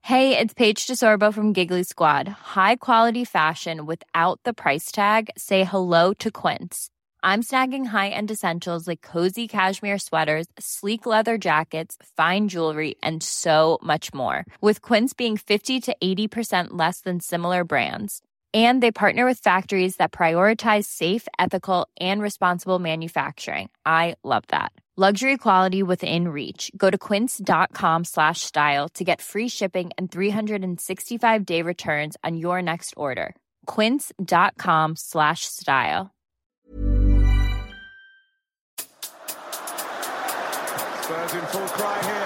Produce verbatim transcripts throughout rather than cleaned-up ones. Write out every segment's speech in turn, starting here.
Hey, it's Paige DeSorbo from Giggly Squad. High quality fashion without the price tag. Say hello to Quince. I'm snagging high-end essentials like cozy cashmere sweaters, sleek leather jackets, fine jewelry, and so much more. With Quince being fifty to eighty percent less than similar brands. And they partner with factories that prioritize safe, ethical, and responsible manufacturing. I love that. Luxury quality within reach. Go to quince.com slash style to get free shipping and three sixty-five day returns on your next order. Quince.com slash style. Spurs in full cry here.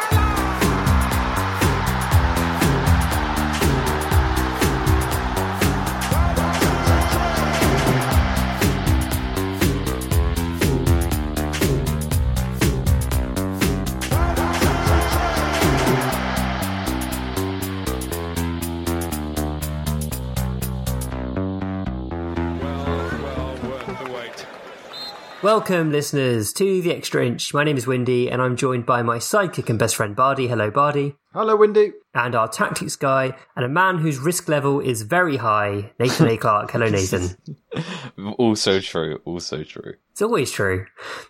Welcome, listeners, to The Extra Inch. My name is Windy, and I'm joined by my sidekick and best friend, Bardi. Hello, Bardi. Hello, Windy. And our tactics guy, and a man whose risk level is very high, Nathan A. Clark. Hello, Nathan. Also true, also true. It's always true.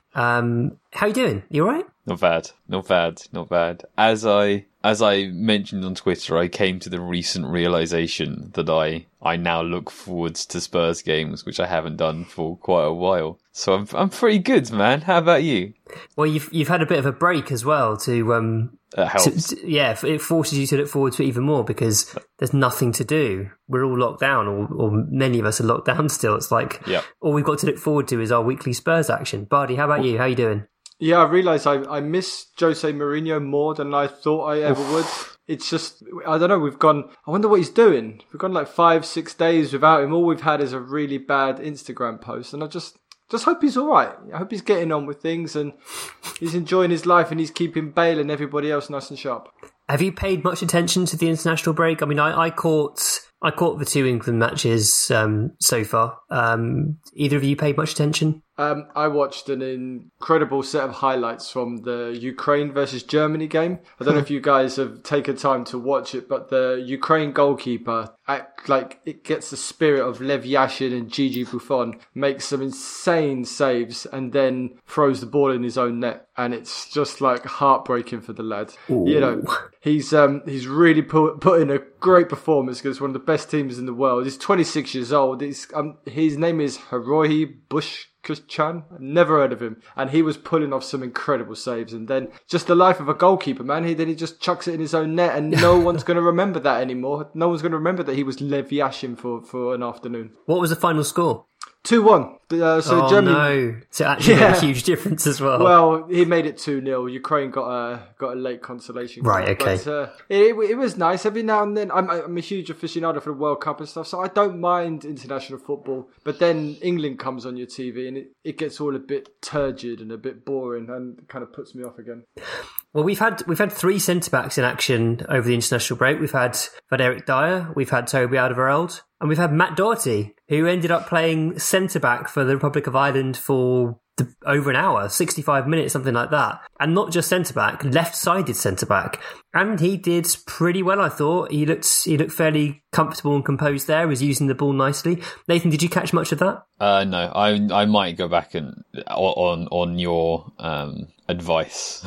Um, how you doing? You all right? Not bad, not bad, not bad. As I as I mentioned on Twitter, I came to the recent realization that I I now look forwards to Spurs games, which I haven't done for quite a while. So I'm I'm pretty good, man. How about you? Well, you've you've had a bit of a break as well to um. That helps. To, to, yeah, it forces you to look forward to it even more because there's nothing to do. We're all locked down, or, or many of us are locked down still. It's like yep. all we've got to look forward to is our weekly Spurs action. Bardi, how about you? How you doing? Yeah, I realised I, I miss Jose Mourinho more than I thought I ever would. It's just, I don't know, we've gone, I wonder what he's doing. We've gone like five, six days without him. All we've had is a really bad Instagram post. And I just, just hope he's all right. I hope he's getting on with things and he's enjoying his life and he's keeping Bale and everybody else nice and sharp. Have you paid much attention to the international break? I mean, I, I caught I caught the two England matches um, so far. Um, either of you paid much attention? Um, I watched an incredible set of highlights from the Ukraine versus Germany game. I don't know if you guys have taken time to watch it, but the Ukraine goalkeeper, act like it gets the spirit of Lev Yashin and Gigi Buffon, makes some insane saves and then throws the ball in his own net. And it's just like heartbreaking for the lad. Ooh. You know, he's um he's really put put in a great performance because one of the best teams in the world. He's twenty-six years old. He's, um, his name is Hirohi Bush. Chan, never heard of him, and he was pulling off some incredible saves. And then just the life of a goalkeeper, man. He then he just chucks it in his own net, and no one's going to remember that anymore. No one's going to remember that he was Lev Yashin for for an afternoon. What was the final score? two one. Uh, so oh, Germany, no. So it actually yeah. made a huge difference as well. Well, he made it two nil. Ukraine got a got a late consolation goal. Right, okay. But, uh, it, it was nice. Every now and then, I'm, I'm a huge aficionado for the World Cup and stuff, so I don't mind international football. But then England comes on your T V and it, it gets all a bit turgid and a bit boring and kind of puts me off again. Well, we've had we've had three centre backs in action over the international break. We've had, we've had Eric Dyer, we've had Toby Alderweireld, and we've had Matt Doherty, who ended up playing centre back for the Republic of Ireland for the, over an hour, sixty-five minutes, something like that. And not just centre back, left-sided centre back. And he did pretty well, I thought. He looked he looked fairly comfortable and composed there. Was using the ball nicely. Nathan, did you catch much of that? Uh, no, I I might go back and on on your um, advice.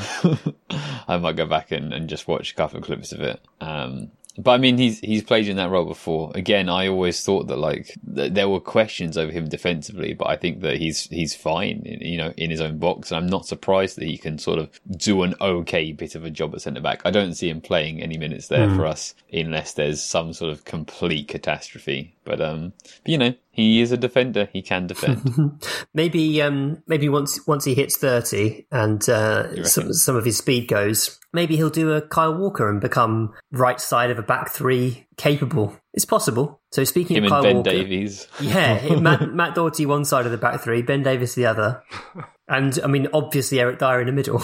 I might go back and, and just watch a couple of clips of it. Um, But I mean, he's he's played in that role before. Again, I always thought that like th- there were questions over him defensively, but I think that he's he's fine, in, you know, in his own box. And I'm not surprised that he can sort of do an okay bit of a job at centre back. I don't see him playing any minutes there mm. for us unless there's some sort of complete catastrophe. But um, but, you know, he is a defender. He can defend. maybe um, maybe once once he hits thirty and uh, some some of his speed goes, maybe he'll do a Kyle Walker and become right side of a back three capable. It's possible. So speaking Him of Kyle and Ben Walker, Davies. yeah, Matt, Matt Doherty one side of the back three, Ben Davies the other, and I mean obviously Eric Dyer in the middle.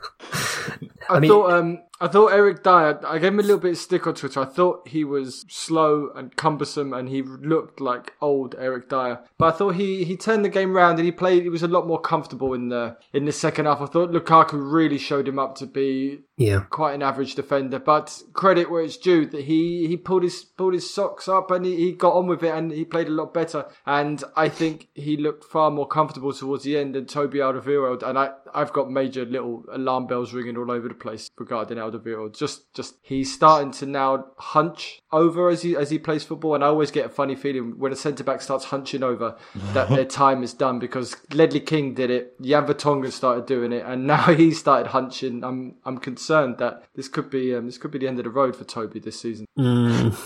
I, I mean, thought um, I thought Eric Dyer, I gave him a little bit of stick on Twitter. I thought he was slow and cumbersome and he looked like old Eric Dyer. But I thought he, he turned the game round and he played, he was a lot more comfortable in the in the second half. I thought Lukaku really showed him up to be Yeah, quite an average defender, but credit where it's due that he, he pulled his pulled his socks up and he, he got on with it and he played a lot better. And I think he looked far more comfortable towards the end than Toby Alderweireld. And I, I've got major little alarm bells ringing all over the place regarding Alderweireld. Just just he's starting to now hunch over as he as he plays football. And I always get a funny feeling when a centre back starts hunching over that their time is done, because Ledley King did it, Jan Vertonghen started doing it, and now he started hunching. I'm I'm concerned that this could be um, this could be the end of the road for Toby this season. Mm.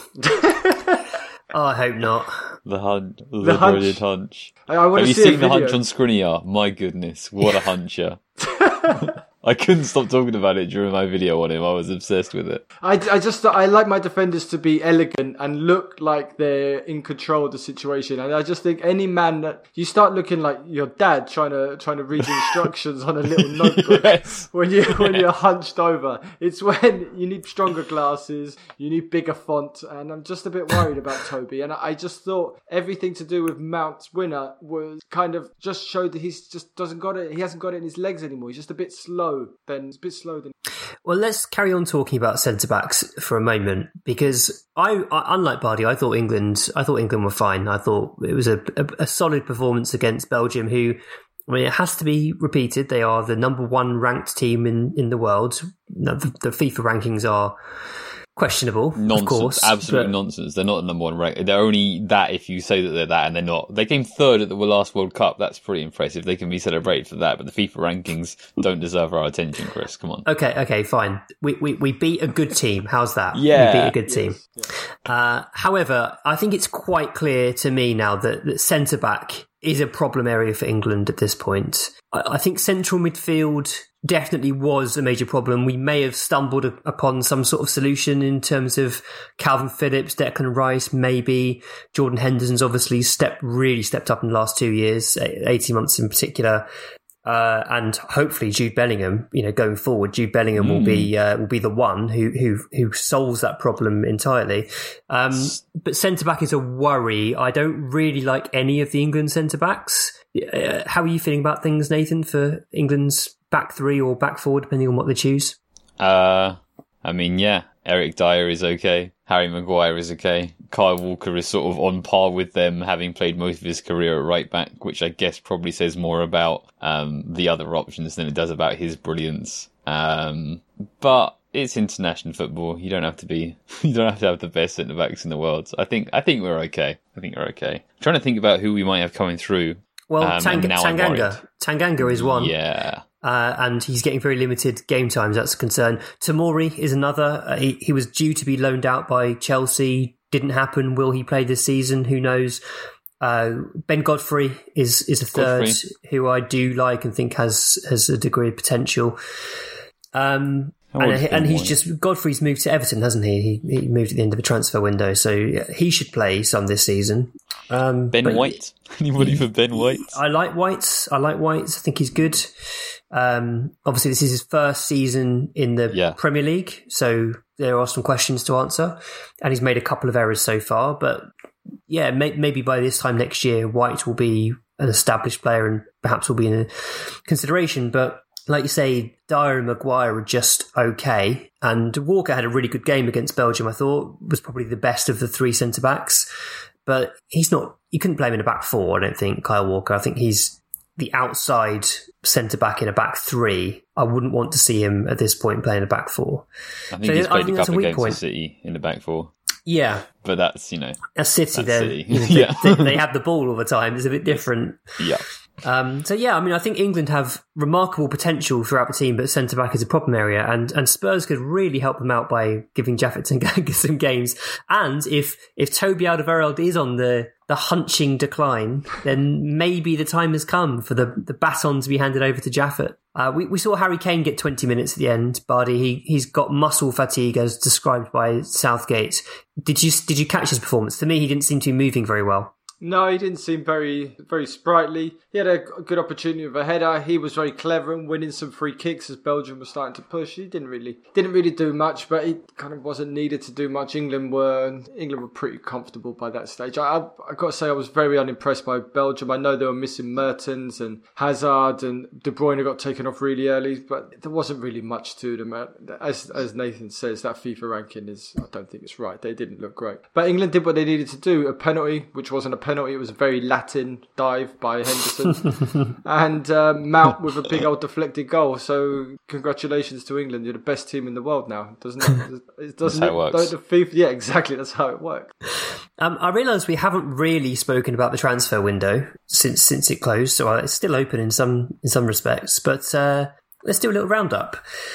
Oh, I hope not. The hunch, the, The hunch. dreaded hunch. I, I want Have to you see seen a the video. hunch on Skriniar? My goodness, what a huncher! I couldn't stop talking about it during my video on him. I was obsessed with it. I, I just I like my defenders to be elegant and look like they're in control of the situation. And I just think any man that you start looking like your dad trying to trying to read the instructions on a little notebook Yes. when you when you're hunched over. It's when you need stronger glasses, you need bigger font, and I'm just a bit worried about Toby. And I just thought everything to do with Mount's winner was kind of just showed that he's just doesn't got it. He hasn't got it in his legs anymore. He's just a bit slow. Then it's a bit slow. Then Well, let's carry on talking about centre backs for a moment, because I, I, unlike Bardi, I thought England, I thought England were fine. I thought it was a, a, a solid performance against Belgium, who, I mean, it has to be repeated. They are the number one ranked team in, in the world. No, the, the FIFA rankings are questionable, Nonsense, of course. absolute but- nonsense. They're not the number one ranked. They're only that if you say that they're that, and they're not. They came third at the last World Cup. That's pretty impressive. They can be celebrated for that, but the FIFA rankings don't deserve our attention, Chris. Come on. Okay, okay, fine. We, we we beat a good team. How's that? Yeah. We beat a good team. Uh, however, I think it's quite clear to me now that, that centre back is a problem area for England at this point. I, I think central midfield definitely was a major problem. We may have stumbled a- upon some sort of solution in terms of Calvin Phillips, Declan Rice, maybe. Jordan Henderson's obviously stepped really stepped up in the last two years, eighteen months in particular. Uh, and hopefully Jude Bellingham, you know, going forward, Jude Bellingham mm. will be uh, will be the one who who who solves that problem entirely. Um, but centre back is a worry. I don't really like any of the England centre backs. Uh, how are you feeling about things, Nathan, for England's back three or back four, depending on what they choose? Uh, I mean, yeah, Eric Dyer is okay. Harry Maguire is okay. Kyle Walker is sort of on par with them, having played most of his career at right back, which I guess probably says more about um, the other options than it does about his brilliance. Um, but it's international football. You don't have to be, you don't have to have the best centre backs in the world. So I think, I think we're okay. I think we're okay. I'm trying to think about who we might have coming through. Well, um, Tang- now I'm Tanganga. Tanganga is one. Yeah. Uh, and he's getting very limited game times. That's a concern. Tomori is another. Uh, he, he was due to be loaned out by Chelsea. Didn't happen. Will he play this season? Who knows? Uh, Ben Godfrey is is a third Godfrey. who I do like and think has has a degree of potential. Um, How and, old's Ben and he's White? just Godfrey's moved to Everton, hasn't he? He, he moved at the end of the transfer window, so yeah, he should play some this season. Um, Ben but White? Anybody for Ben White? I like Whites. I like Whites. I think he's good. Um, obviously, this is his first season in the Yeah. Premier League, so there are some questions to answer. And he's made a couple of errors so far, but yeah, may- maybe by this time next year, White will be an established player and perhaps will be in a consideration. But like you say, Dyer and Maguire are just okay. And Walker had a really good game against Belgium, I thought, was probably the best of the three centre-backs. But he's not, you couldn't play him in a back four, I don't think, Kyle Walker. I think he's the outside centre-back in a back three. I wouldn't want to see him at this point playing a back four. I think So he's I played think a that's a couple of weak games for point. City in the back four. Yeah, But that's, you know, as City, That's they're, City. you know, Yeah. they, they, they have the ball all the time. It's a bit different. yeah. Um, so yeah, I mean, I think England have remarkable potential throughout the team, but centre back is a problem area, and, and Spurs could really help them out by giving Japhet Tanganga some games. And if if Toby Alderweireld is on the the hunching decline, then maybe the time has come for the, the baton to be handed over to Japhet. Uh, we, we saw Harry Kane get twenty minutes at the end. Bardi, he he's got muscle fatigue as described by Southgate. Did you did you catch his performance? To me, he didn't seem to be moving very well. No, he didn't seem very very sprightly. He had a good opportunity with a header. He was very clever and winning some free kicks as Belgium was starting to push. He didn't really didn't really do much, but he kind of wasn't needed to do much. England were England were pretty comfortable by that stage. I, I, I got to say I was very unimpressed by Belgium. I know they were missing Mertens and Hazard, and De Bruyne got taken off really early, but there wasn't really much to them. As as Nathan says, that FIFA ranking is, I don't think it's right. They didn't look great. But England did what they needed to do. A penalty, which wasn't a penalty. It was a very Latin dive by Henderson. and uh, Mount with a big old deflected goal. So congratulations to England. You're the best team in the world now. Doesn't it? It doesn't that's how it works. The FIFA, yeah, exactly. That's how it works. Um, I realise we haven't really spoken about the transfer window since since it closed. So it's still open in some in some respects. But uh, let's do a little roundup.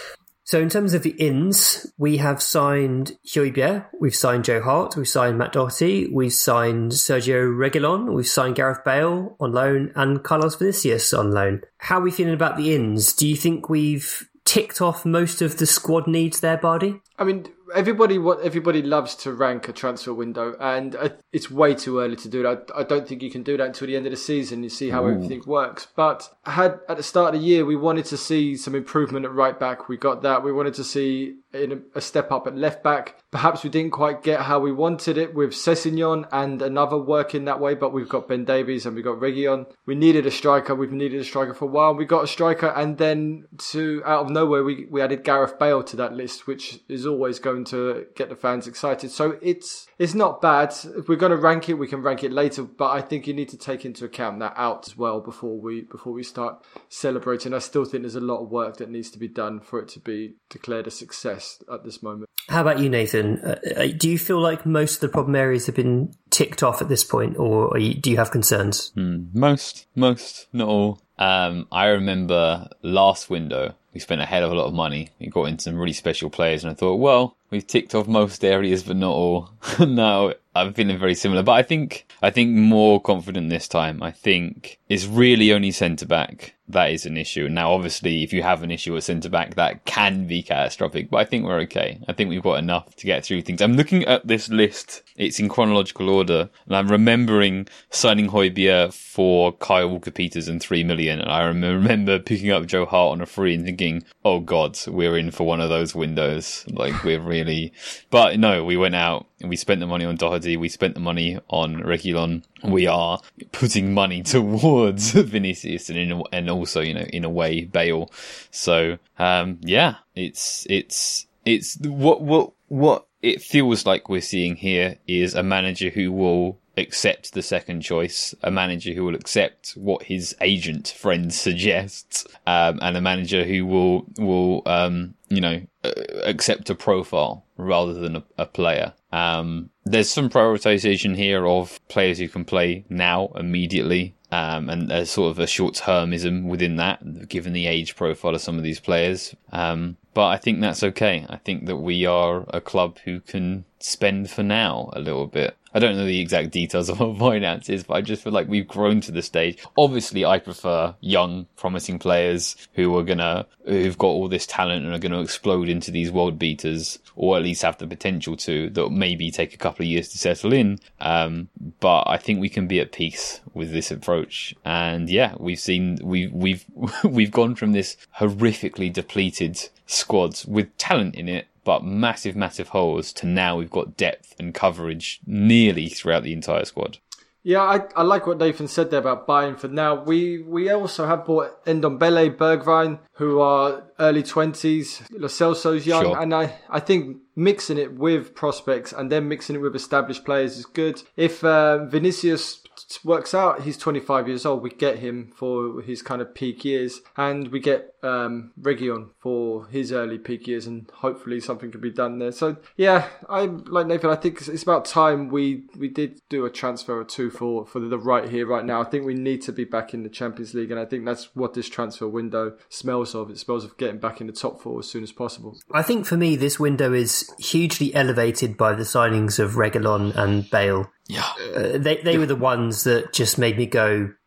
So in terms of the ins, we have signed Højbjerg, we've signed Joe Hart, we've signed Matt Doherty, we've signed Sergio Reguilon, we've signed Gareth Bale on loan, and Carlos Vinicius on loan. How are we feeling about the ins? Do you think we've ticked off most of the squad needs there, Bardi? I mean, everybody everybody loves to rank a transfer window, and it's way too early to do that. I don't think you can do that until the end of the season. You see how Ooh. everything works. But had at the start of the year, we wanted to see some improvement at right back. We got that. We wanted to see a step up at left back. Perhaps we didn't quite get how we wanted it with Sessegnon and another working that way, but we've got Ben Davies and we've got Reguilon. We needed a striker. We've needed a striker for a while. We got a striker, and then to out of nowhere, we, we added Gareth Bale to that list, which is always going to get the fans excited. So it's it's not bad. If we're going to rank it, we can rank it later, but I think you need to take into account that out as well before we before we start celebrating. I still think there's a lot of work that needs to be done for it to be declared a success at this moment. How about you, Nathan? Uh, do you feel like most of the problem areas have been ticked off at this point, or are you, do you have concerns? Mm, most, most, not all. Um, I remember last window, we spent a hell of a lot of money. We got in some really special players, and I thought, well, we've ticked off most areas, but not all. Now I'm feeling very similar, but I think I think more confident this time. I think it's really only centre back that is an issue. Now, obviously, if you have an issue at centre back, that can be catastrophic, but I think we're okay. I think we've got enough to get through things. I'm looking at this list. It's in chronological order, and I'm remembering signing Højbjerg for Kyle Walker-Peters and three million, and I remember picking up Joe Hart on a free and thinking, oh God, we're in for one of those windows. Like, we're really... But no, we went out and we spent the money on Doherty, we spent the money on Reguilon. We are putting money towards Vinicius and in, and also, you know, in a way, Bale. So, um, yeah, it's, it's, it's what, what, what it feels like we're seeing here is a manager who will accept the second choice, a manager who will accept what his agent friend suggests, um, and a manager who will, will, um, you know, accept a profile rather than a, a player. Um, there's some prioritization here of players who can play now, immediately, um, and there's sort of a short-termism within that, given the age profile of some of these players. Um, but I think that's okay. I think that we are a club who can spend for now a little bit. I don't know the exact details of our finances, but I just feel like we've grown to the stage. Obviously, I prefer young, promising players who are gonna, who've got all this talent and are gonna explode into these world beaters, or at least have the potential to, that maybe take a couple of years to settle in. Um, but I think we can be at peace with this approach. And yeah, we've seen, we've, we've, we've gone from this horrifically depleted squad with talent in it, but massive, massive holes, to now we've got depth and coverage nearly throughout the entire squad. Yeah, I, I like what Nathan said there about buying for now. We we also have bought Ndombele, Bergwijn, who are early twenties. Lo Celso's young. Sure. And I, I think mixing it with prospects and then mixing it with established players is good. If uh, Vinicius works out, he's twenty-five years old, we get him for his kind of peak years, and we get um, Reguilon for his early peak years, and hopefully something can be done there. So yeah, I'm like Nathan, I think it's about time we, we did do a transfer or two for, for the right here, right now. I think we need to be back in the Champions League, and I think that's what this transfer window smells of. It smells of getting back in the top four as soon as possible. I think for me, this window is hugely elevated by the signings of Reguilon and Bale. Yeah, uh, they they yeah. were the ones that just made me go,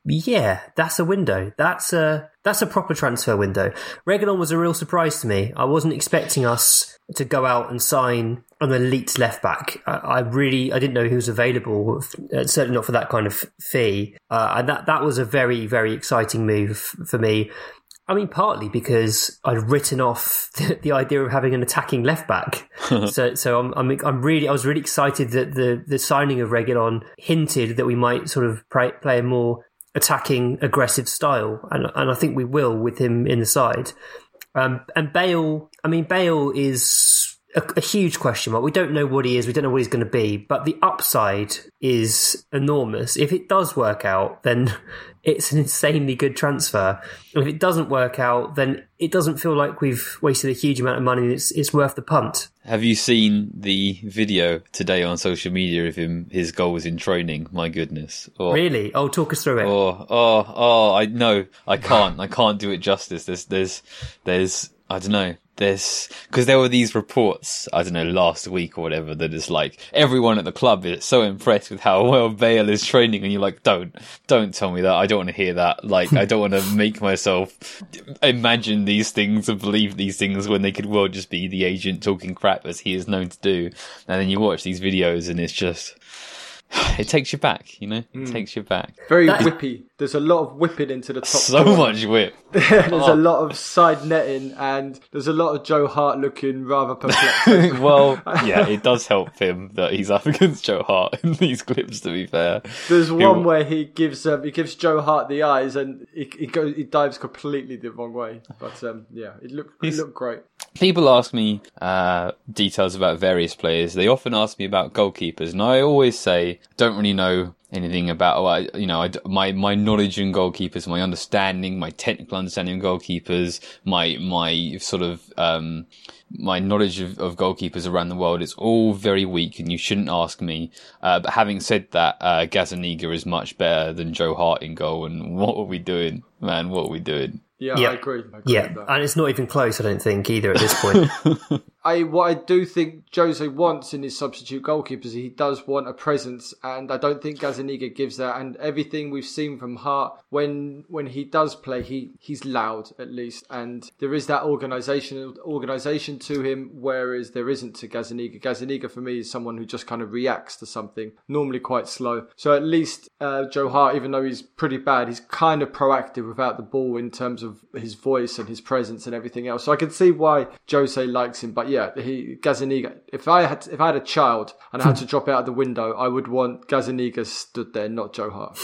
Yeah, that's a window. That's a that's a proper transfer window. Reguilón was a real surprise to me. I wasn't expecting us to go out and sign an elite left back. I, I really I didn't know he was available. Certainly not for that kind of fee. Uh, and that that was a very very exciting move for me. I mean, partly because I'd written off the, the idea of having an attacking left back. so, so I'm, I'm, I'm really, I was really excited that the, the signing of Reguilón hinted that we might sort of play, play a more attacking, aggressive style, and and I think we will with him in the side. Um, and Bale, I mean, Bale is a, a huge question mark. We don't know what he is. We don't know what he's going to be. But the upside is enormous. If it does work out, then it's an insanely good transfer. And if it doesn't work out, then it doesn't feel like we've wasted a huge amount of money and it's, it's worth the punt. Have you seen the video today on social media of him, his goals in training? My goodness. Or, really? Oh, talk us through it. Oh, oh, oh, I no, I can't. I can't do it justice. There's, there's, there's, I don't know. There's, because there were these reports, I don't know, last week or whatever, that is like, everyone at the club is so impressed with how well Bale is training, and you're like, don't, don't tell me that, I don't want to hear that, like, I don't want to make myself imagine these things and believe these things when they could well just be the agent talking crap as he is known to do, and then you watch these videos and it's just, it takes you back, you know? It mm. takes you back. Very that, whippy. There's a lot of whipping into the top. So corner. Much whip. There's oh. a lot of side netting, and there's a lot of Joe Hart looking rather perplexed. Well, yeah, it does help him that he's up against Joe Hart in these clips, to be fair. There's one where he gives um, he gives Joe Hart the eyes, and he, he goes he dives completely the wrong way. But um, yeah, it looked it looked great. People ask me uh, details about various players. They often ask me about goalkeepers, and I always say, don't really know anything about, well, I, you know, I, my, my knowledge in goalkeepers, my understanding, my technical understanding of goalkeepers, my, my sort of, um, my knowledge of, of goalkeepers around the world, it's all very weak and you shouldn't ask me. Uh, but having said that, uh, Gazzaniga is much better than Joe Hart in goal, and what are we doing? Man, what are we doing? Yeah, yeah, I agree. I agree yeah, and it's not even close, I don't think, either at this point. I What I do think Jose wants in his substitute goalkeepers, he does want a presence, and I don't think Gazzaniga gives that. And everything we've seen from Hart, when when he does play, he, he's loud, at least, and there is that organisation organisation to him, whereas there isn't to Gazzaniga. Gazzaniga, for me, is someone who just kind of reacts to something, normally quite slow. So at least uh, Joe Hart, even though he's pretty bad, he's kind of proactive without the ball in terms of his voice and his presence and everything else. So I can see why Jose likes him. But yeah, he Gazzaniga. If I had if I had a child and I had to drop out of the window, I would want Gazzaniga stood there, not Joe Hart.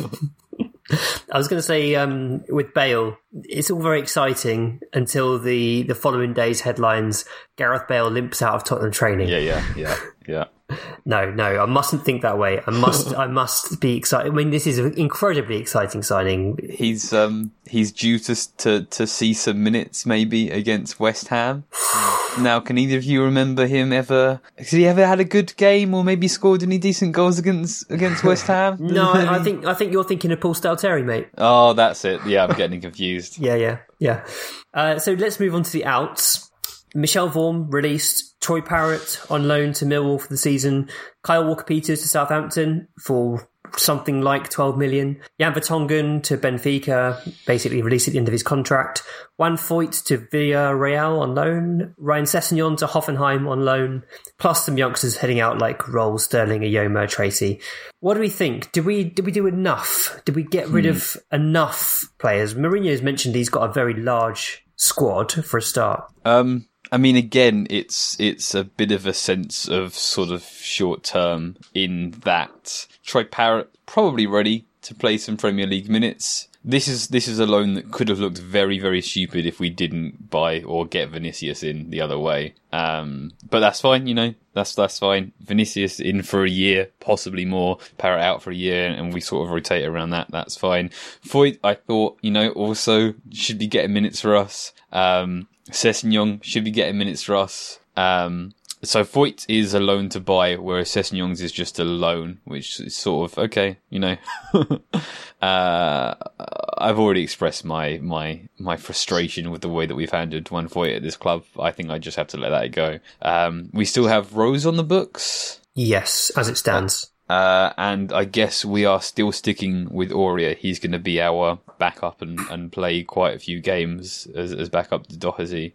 I was going to say, um, with Bale, it's all very exciting until the, the following day's headlines, Gareth Bale limps out of Tottenham training. Yeah, yeah, yeah, yeah. No, no, I mustn't think that way. I must, I must be excited. I mean, this is an incredibly exciting signing. He's, um, he's due to to to see some minutes maybe against West Ham. Now, can either of you remember him ever? Has he ever had a good game, or maybe scored any decent goals against against West Ham? No, I, I think I think you're thinking of Paul Stalteri, mate. Oh, that's it. Yeah, I'm getting confused. yeah, yeah, yeah. Uh, so let's move on to the outs. Michel Vorm released. Troy Parrott on loan to Millwall for the season. Kyle Walker-Peters to Southampton for something like twelve million. Jan Vertonghen to Benfica, basically released at the end of his contract. Juan Foyt to Villarreal on loan. Ryan Sessegnon to Hoffenheim on loan. Plus some youngsters heading out like Roll, Sterling, Ayoma, Tracy. What do we think? Did we did we do enough? Did we get rid hmm. of enough players? Mourinho's mentioned he's got a very large squad for a start. Um... I mean, again, it's it's a bit of a sense of sort of short term in that Troy Parrott probably ready to play some Premier League minutes. This is this is a loan that could have looked very, very stupid if we didn't buy or get Vinicius in the other way. Um, but that's fine, you know, that's that's fine. Vinicius in for a year, possibly more. Parrott out for a year, and we sort of rotate around that. That's fine. Foyt, I thought, you know, also should be getting minutes for us. Um, Sessegnon should be getting minutes for us. Um, so Foyt is a loan to buy, whereas Sessegnon's is just a loan, which is sort of, okay, you know. uh, I've already expressed my, my, my frustration with the way that we've handled Juan Foyt at this club. I think I just have to let that go. Um, we still have Rose on the books. Yes, as it stands. Uh, and I guess we are still sticking with Aurier. He's going to be our backup and, and play quite a few games as, as backup to Doherty.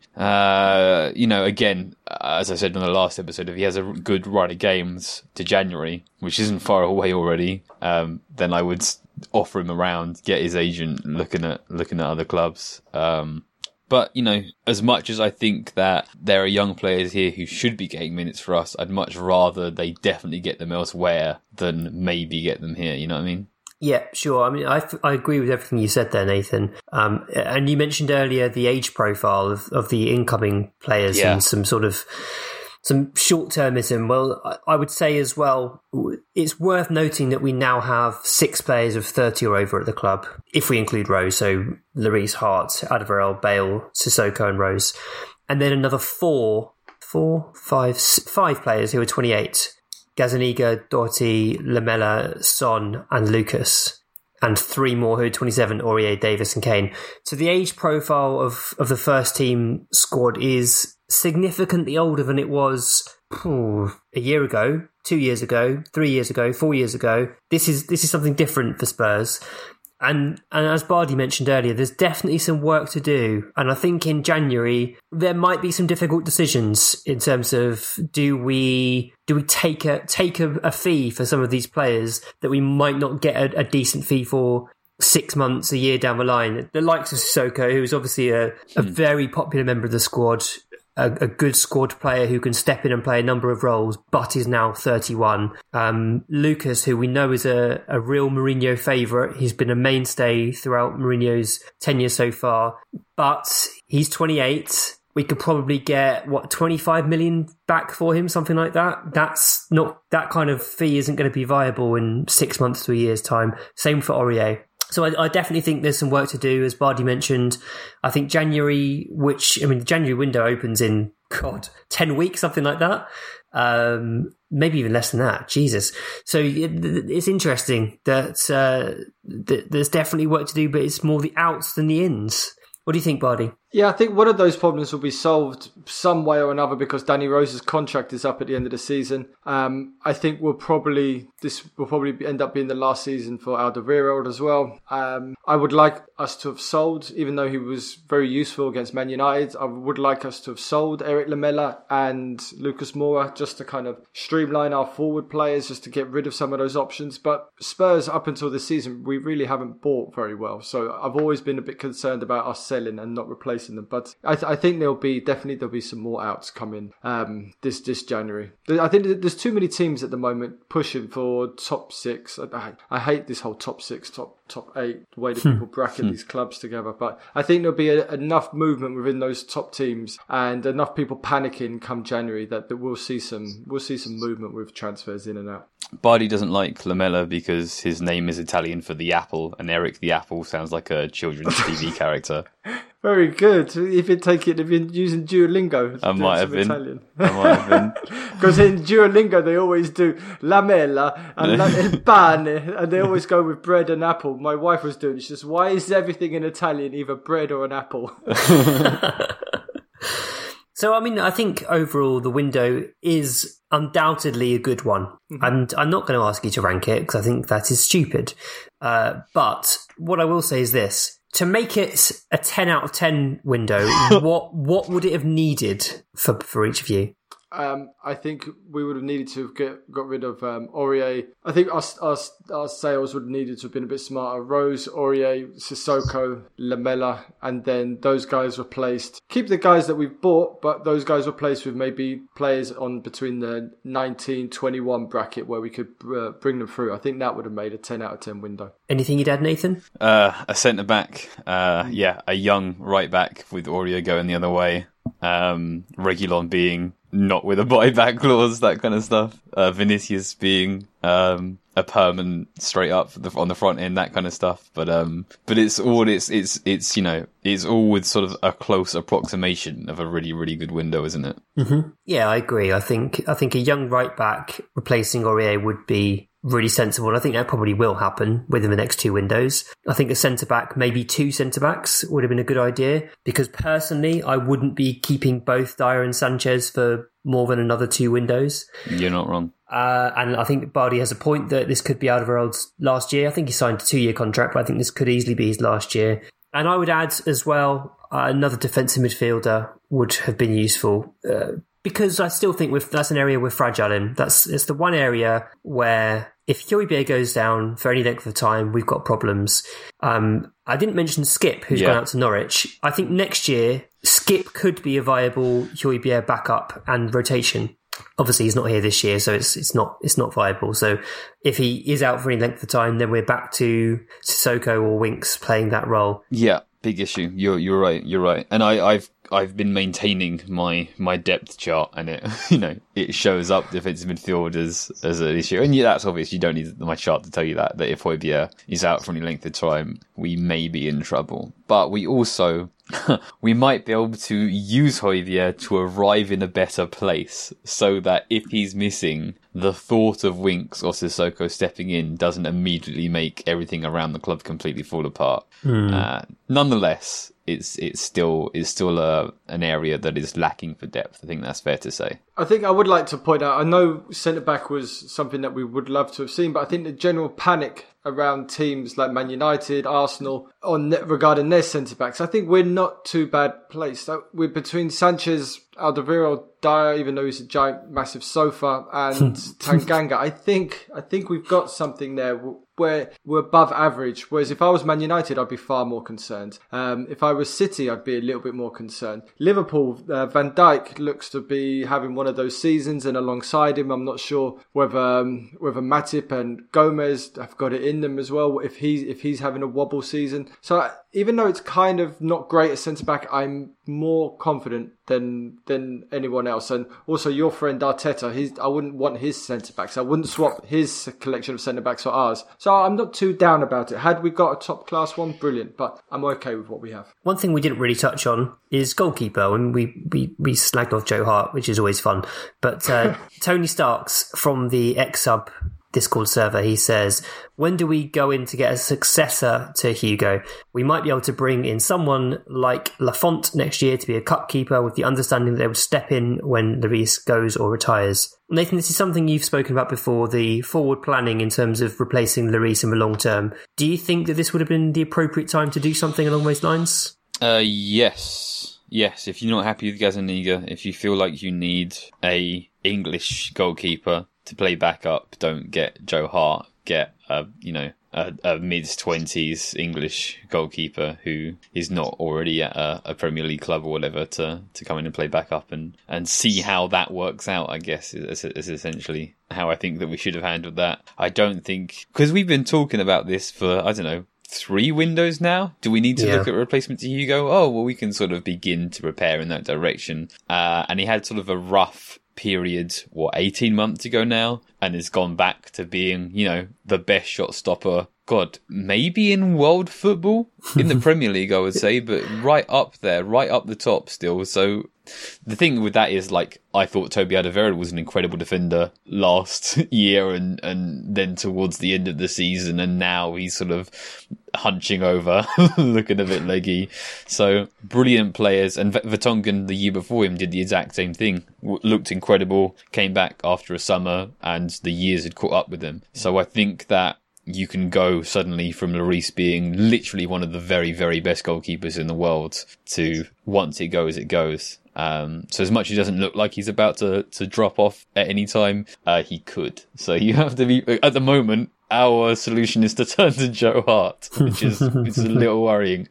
Uh, you know, again, as I said in the last episode, if he has a good run of games to January, which isn't far away already, um, then I would offer him around, get his agent looking at looking at other clubs. Um, But, you know, as much as I think that there are young players here who should be getting minutes for us, I'd much rather they definitely get them elsewhere than maybe get them here, you know what I mean? Yeah, sure. I mean, I, I agree with everything you said there, Nathan. Um, and you mentioned earlier the age profile of, of the incoming players Yeah. and some sort of some short-termism. Well, I, I would say as well, it's worth noting that we now have six players of thirty or over at the club, if we include Rose. So Lloris, Hart, Alderweireld, Bale, Sissoko and Rose. And then another four, four, five, five players who are twenty-eight. Gazzaniga, Doherty, Lamela, Son and Lucas. And three more who are twenty-seven, Aurier, Davis and Kane. So the age profile of, of the first team squad is significantly older than it was oh, a year ago, two years ago, three years ago, four years ago. This is this is something different for Spurs. And and as Bardi mentioned earlier, there's definitely some work to do. And I think in January there might be some difficult decisions in terms of do we do we take a take a, a fee for some of these players that we might not get a, a decent fee for six months, a year down the line. The likes of Sissoko, who is obviously a, a very popular member of the squad, a, a good squad player who can step in and play a number of roles, but is now thirty-one. Um, Lucas, who we know is a, a real Mourinho favourite. He's been a mainstay throughout Mourinho's tenure so far, but he's twenty-eight. We could probably get, what, twenty-five million back for him, something like that. That's not, that kind of fee isn't going to be viable in six months to a year's time. Same for Aurier. So I, I definitely think there's some work to do, as Bardi mentioned. I think January, which, I mean, the January window opens in, God, ten weeks, something like that. Um, maybe even less than that. Jesus. So it, it's interesting that, uh, that there's definitely work to do, but it's more the outs than the ins. What do you think, Bardi? Yeah, I think one of those problems will be solved some way or another because Danny Rose's contract is up at the end of the season. Um, I think we'll probably this will probably end up being the last season for Alderweireld as well. Um, I would like us to have sold, even though he was very useful against Man United. I would like us to have sold Eric Lamela and Lucas Moura just to kind of streamline our forward players, just to get rid of some of those options. But Spurs, up until this season, we really haven't bought very well. So I've always been a bit concerned about us selling and not replacing them, but I, th- I think there'll be definitely there'll be some more outs coming um, this this January. I think there's too many teams at the moment pushing for top six. I, I hate this whole top six, top top eight, the way that people bracket these clubs together. But I think there'll be a, enough movement within those top teams and enough people panicking come January that, that we'll see some we'll see some movement with transfers in and out. Bardi doesn't like Lamela because his name is Italian for the apple, and Eric the Apple sounds like a children's T V character. Very good. If you take it, if you're using Duolingo, I might have been. Italian. I might have been. Because in Duolingo they always do lamella and la- il pane, and they always go with bread and apple. My wife was doing it. She says, "Why is everything in Italian either bread or an apple?" So, I mean, I think overall the window is undoubtedly a good one. Mm-hmm. And I'm not going to ask you to rank it because I think that is stupid. Uh, but what I will say is this. To make it a ten out of ten window, what what would it have needed for, for each of you? Um, I think we would have needed to have get, got rid of um, Aurier. I think our, our, our sales would have needed to have been a bit smarter. Rose, Aurier, Sissoko, Lamela, and then those guys replaced. Keep the guys that we've bought, but those guys replaced with maybe players on between the nineteen twenty-one bracket where we could uh, bring them through. I think that would have made a ten out of ten window. Anything you'd add, Nathan? Uh, a centre back. Uh, yeah, a young right back with Aurier going the other way. Um, Reguilon being not with a buyback clause, that kind of stuff. Uh, Vinicius being um, a permanent straight up on the front end, that kind of stuff. But um, but it's all it's it's it's you know it's all with sort of a close approximation of a really really good window, isn't it? Mm-hmm. Yeah, I agree. I think I think a young right back replacing Aurier would be really sensible. And I think that probably will happen within the next two windows. I think a centre-back, maybe two centre-backs would have been a good idea, because personally, I wouldn't be keeping both Dyer and Sanchez for more than another two windows. You're not wrong. Uh, and I think Bardi has a point that this could be Alderweireld's last year. I think he signed a two-year contract, but I think this could easily be his last year. And I would add as well, uh, another defensive midfielder would have been useful, uh, because I still think we've, that's an area we're fragile in. That's it's the one area where if Højbjerg goes down for any length of time, we've got problems. Um, I didn't mention Skip, who's yeah. gone out to Norwich. I think next year, Skip could be a viable Højbjerg backup and rotation. Obviously, he's not here this year, so it's it's not it's not viable. So if he is out for any length of time, then we're back to Sissoko or Winks playing that role. Yeah, big issue. You're you're right. You're right. And I, I've I've been maintaining my, my depth chart, and it you know it shows up defensive midfield as as an issue. And yeah, that's obvious. You don't need my chart to tell you that that if Højbjerg is out for any length of time, we may be in trouble. But we also. we might be able to use Højbjerg to arrive in a better place, so that if he's missing, the thought of Winks or Sissoko stepping in doesn't immediately make everything around the club completely fall apart. Mm. Uh, nonetheless, it's it's still it's still a, an area that is lacking for depth. I think that's fair to say. I think I would like to point out, I know centre-back was something that we would love to have seen, but I think the general panic around teams like Man United, Arsenal, on regarding their centre-backs, I think we're not too bad placed. We're between Sanchez, Alderweireld, Dyer, even though he's a giant, massive sofa, and Tanganga. I think I think we've got something there where we're above average. Whereas if I was Man United, I'd be far more concerned. Um, if I was City, I'd be a little bit more concerned. Liverpool, uh, Van Dijk looks to be having one of those seasons, and alongside him, I'm not sure whether um, whether Matip and Gomez have got it in them as well. If he's if he's having a wobble season, so I, even though it's kind of not great at centre back, I'm more confident than than anyone else. And also your friend Arteta, he's I wouldn't want his centre backs. I wouldn't swap his collection of centre backs for ours. So I'm not too down about it. Had we got a top class one, brilliant. But I'm okay with what we have. One thing we didn't really touch on is goalkeeper, and we we we slagged off Joe Hart, which is always fun. But uh, Tony Starks from the X-Sub Discord server, he says, when do we go in to get a successor to Hugo? We might be able to bring in someone like Lafont next year to be a cup keeper, with the understanding that they would step in when Lloris goes or retires. Nathan, this is something you've spoken about before, the forward planning in terms of replacing Lloris in the long term. Do you think that this would have been the appropriate time to do something along those lines? Uh, yes. Yes, if you're not happy with Gazzaniga, if you feel like you need a English goalkeeper to play backup, don't get Joe Hart. Get a you know a, a mid twenties English goalkeeper who is not already at a, a Premier League club or whatever to, to come in and play backup and, and see how that works out. I guess is, is essentially how I think that we should have handled that. I don't think, because we've been talking about this for I don't know three windows now. Do we need to yeah. look at a replacement to Hugo? Oh well, we can sort of begin to prepare in that direction. Uh, and he had sort of a rough period, what, eighteen months ago now, and has gone back to being, you know, the best shot stopper, God, maybe in world football, in the Premier League, I would say, but right up there, right up the top still. So the thing with that is, like, I thought Toby Alderweireld was an incredible defender last year and, and then towards the end of the season, and now he's sort of hunching over, looking a bit leggy. So brilliant players. And Vertonghen the year before him did the exact same thing. W- looked incredible, came back after a summer, and the years had caught up with him. So I think that you can go suddenly from Lloris being literally one of the very, very best goalkeepers in the world to once it goes, it goes. Um, so as much as he doesn't look like he's about to, to drop off at any time, uh, he could. So you have to be, at the moment, our solution is to turn to Joe Hart, which is, which is a little worrying.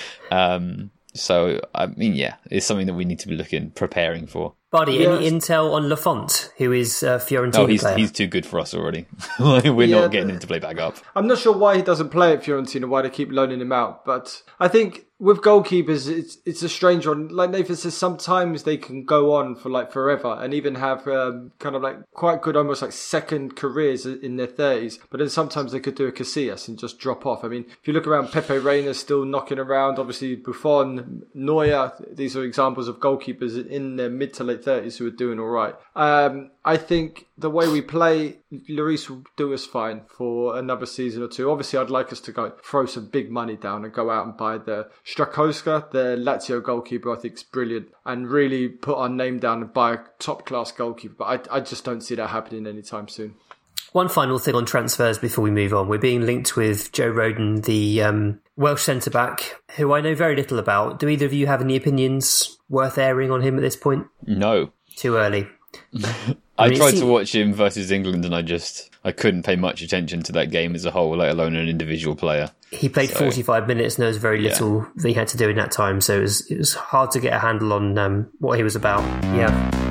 Um, so, I mean, yeah, it's something that we need to be looking, preparing for. Buddy, yeah. Any intel on Lafont, who is a Fiorentina oh, he's, player? he's too good for us already. We're yeah, not getting him to play back up. I'm not sure why he doesn't play at Fiorentina, why they keep loaning him out. But I think with goalkeepers, it's it's a strange one. Like Nathan says, sometimes they can go on for like forever and even have um, kind of like quite good, almost like second careers in their thirties. But then sometimes they could do a Casillas and just drop off. I mean, if you look around, Pepe Reina still knocking around. Obviously, Buffon, Neuer, these are examples of goalkeepers in their mid to late thirties who are doing all right. Um, I think the way we play, Lloris will do us fine for another season or two. Obviously, I'd like us to go throw some big money down and go out and buy the Strakowska, the Lazio goalkeeper. I think is brilliant, and really put our name down and buy a top-class goalkeeper. But I, I just don't see that happening anytime soon. One final thing on transfers before we move on. We're being linked with Joe Rodon, the um, Welsh centre-back, who I know very little about. Do either of you have any opinions worth airing on him at this point? No. Too early. I, I mean, tried see- to watch him versus England and I just, I couldn't pay much attention to that game as a whole, let alone an individual player. He played So, forty-five minutes and there was very yeah. little that he had to do in that time. So it was, it was hard to get a handle on um, what he was about. Yeah.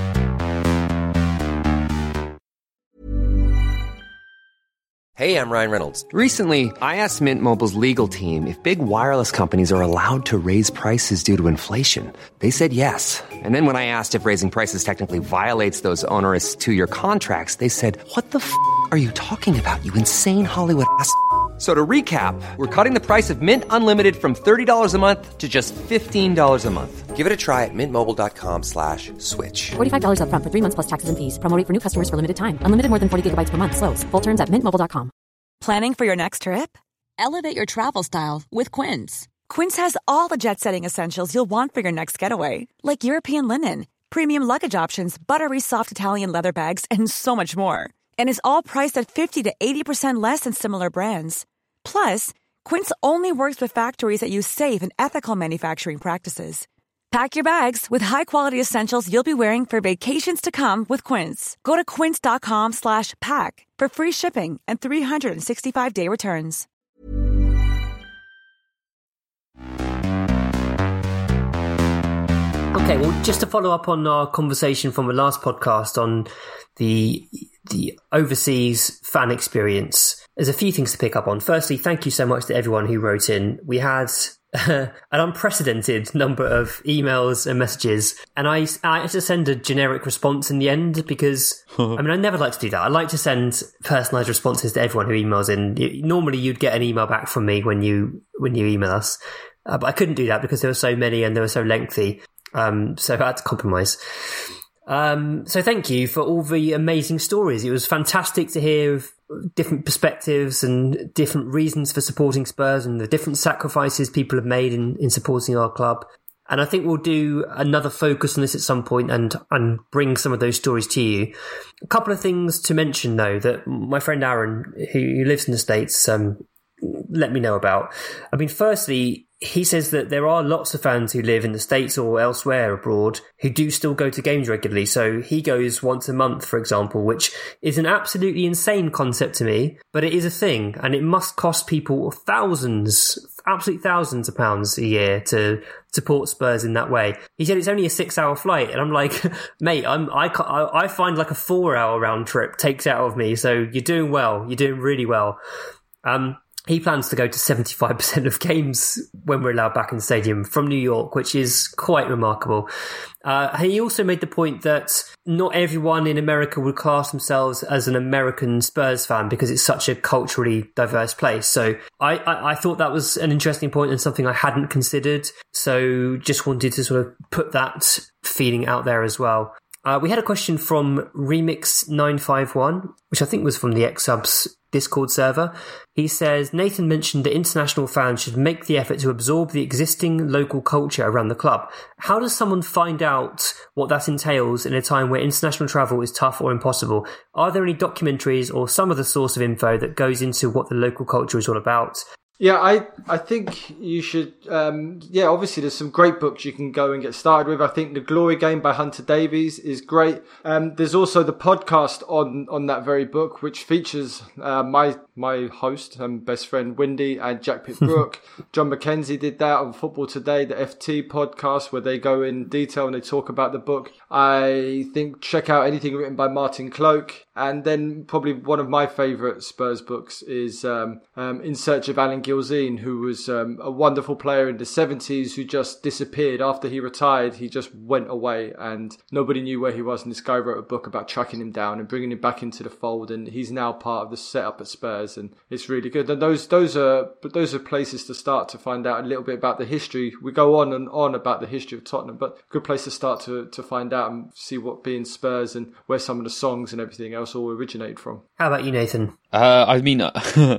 Hey, I'm Ryan Reynolds. Recently, I asked Mint Mobile's legal team if big wireless companies are allowed to raise prices due to inflation. They said yes. And then when I asked if raising prices technically violates those onerous two-year contracts, they said, what the f*** are you talking about, you insane Hollywood ass f- So to recap, we're cutting the price of Mint Unlimited from thirty dollars a month to just fifteen dollars a month. Give it a try at mintmobile.com slash switch. forty-five dollars up front for three months plus taxes and fees. Promo rate for new customers for limited time. Unlimited more than forty gigabytes per month. Slows full terms at mint mobile dot com. Planning for your next trip? Elevate your travel style with Quince. Quince has all the jet-setting essentials you'll want for your next getaway, like European linen, premium luggage options, buttery soft Italian leather bags, and so much more. And is all priced at fifty to eighty percent less than similar brands. Plus, Quince only works with factories that use safe and ethical manufacturing practices. Pack your bags with high-quality essentials you'll be wearing for vacations to come with Quince. Go to quince.com slash pack for free shipping and three sixty-five day returns. Okay, well, just to follow up on our conversation from the last podcast on the the overseas fan experience, there's a few things to pick up on. Firstly, thank you so much to everyone who wrote in. We had uh, an unprecedented number of emails and messages, and I, I had to send a generic response in the end because, I mean, I never like to do that. I like to send personalised responses to everyone who emails in. Normally, you'd get an email back from me when you when you email us, uh, but I couldn't do that because there were so many and they were so lengthy. Um, so I had to compromise. Um, so thank you for all the amazing stories. It was fantastic to hear of different perspectives and different reasons for supporting Spurs and the different sacrifices people have made in, in supporting our club. And I think we'll do another focus on this at some point and, and bring some of those stories to you. A couple of things to mention, though, that my friend Aaron, who, who lives in the States, um, let me know about. I mean, firstly, he says that there are lots of fans who live in the States or elsewhere abroad who do still go to games regularly. So he goes once a month, for example, which is an absolutely insane concept to me, but it is a thing, and it must cost people thousands, absolute thousands of pounds a year to support Spurs in that way. He said it's only a six-hour flight, and I'm like, mate, I'm, I, I find like a four-hour round trip takes out of me, so you're doing well. You're doing really well. Um, He plans to go to seventy-five percent of games when we're allowed back in the stadium from New York, which is quite remarkable. Uh, he also made the point that not everyone in America would class themselves as an American Spurs fan because it's such a culturally diverse place. So I, I, I thought that was an interesting point and something I hadn't considered. So just wanted to sort of put that feeling out there as well. Uh, we had a question from Remix nine five one, which I think was from the X-Subs Discord server. He says, Nathan mentioned that international fans should make the effort to absorb the existing local culture around the club. How does someone find out what that entails in a time where international travel is tough or impossible? Are there any documentaries or some other source of info that goes into what the local culture is all about? Yeah, I, I think you should, um, yeah, obviously there's some great books you can go and get started with. I think The Glory Game by Hunter Davies is great. Um, there's also the podcast on, on that very book, which features, uh, my, my host and best friend, Windy, and Jack Pitt-Brooke. John McKenzie did that on Football Today, the F T podcast, where they go in detail and they talk about the book. I think check out anything written by Martin Cloak. And then probably one of my favourite Spurs books is um, um, In Search of Alan Gilzean, who was um, a wonderful player in the seventies who just disappeared. After he retired, he just went away and nobody knew where he was. And this guy wrote a book about tracking him down and bringing him back into the fold. And he's now part of the setup at Spurs, and it's really good. And those those are but those are places to start to find out a little bit about the history. We go on and on about the history of Tottenham, but good place to start to, to find out and see what being Spurs and where some of the songs and everything else all originate from. How about you, Nathan? Uh, I mean,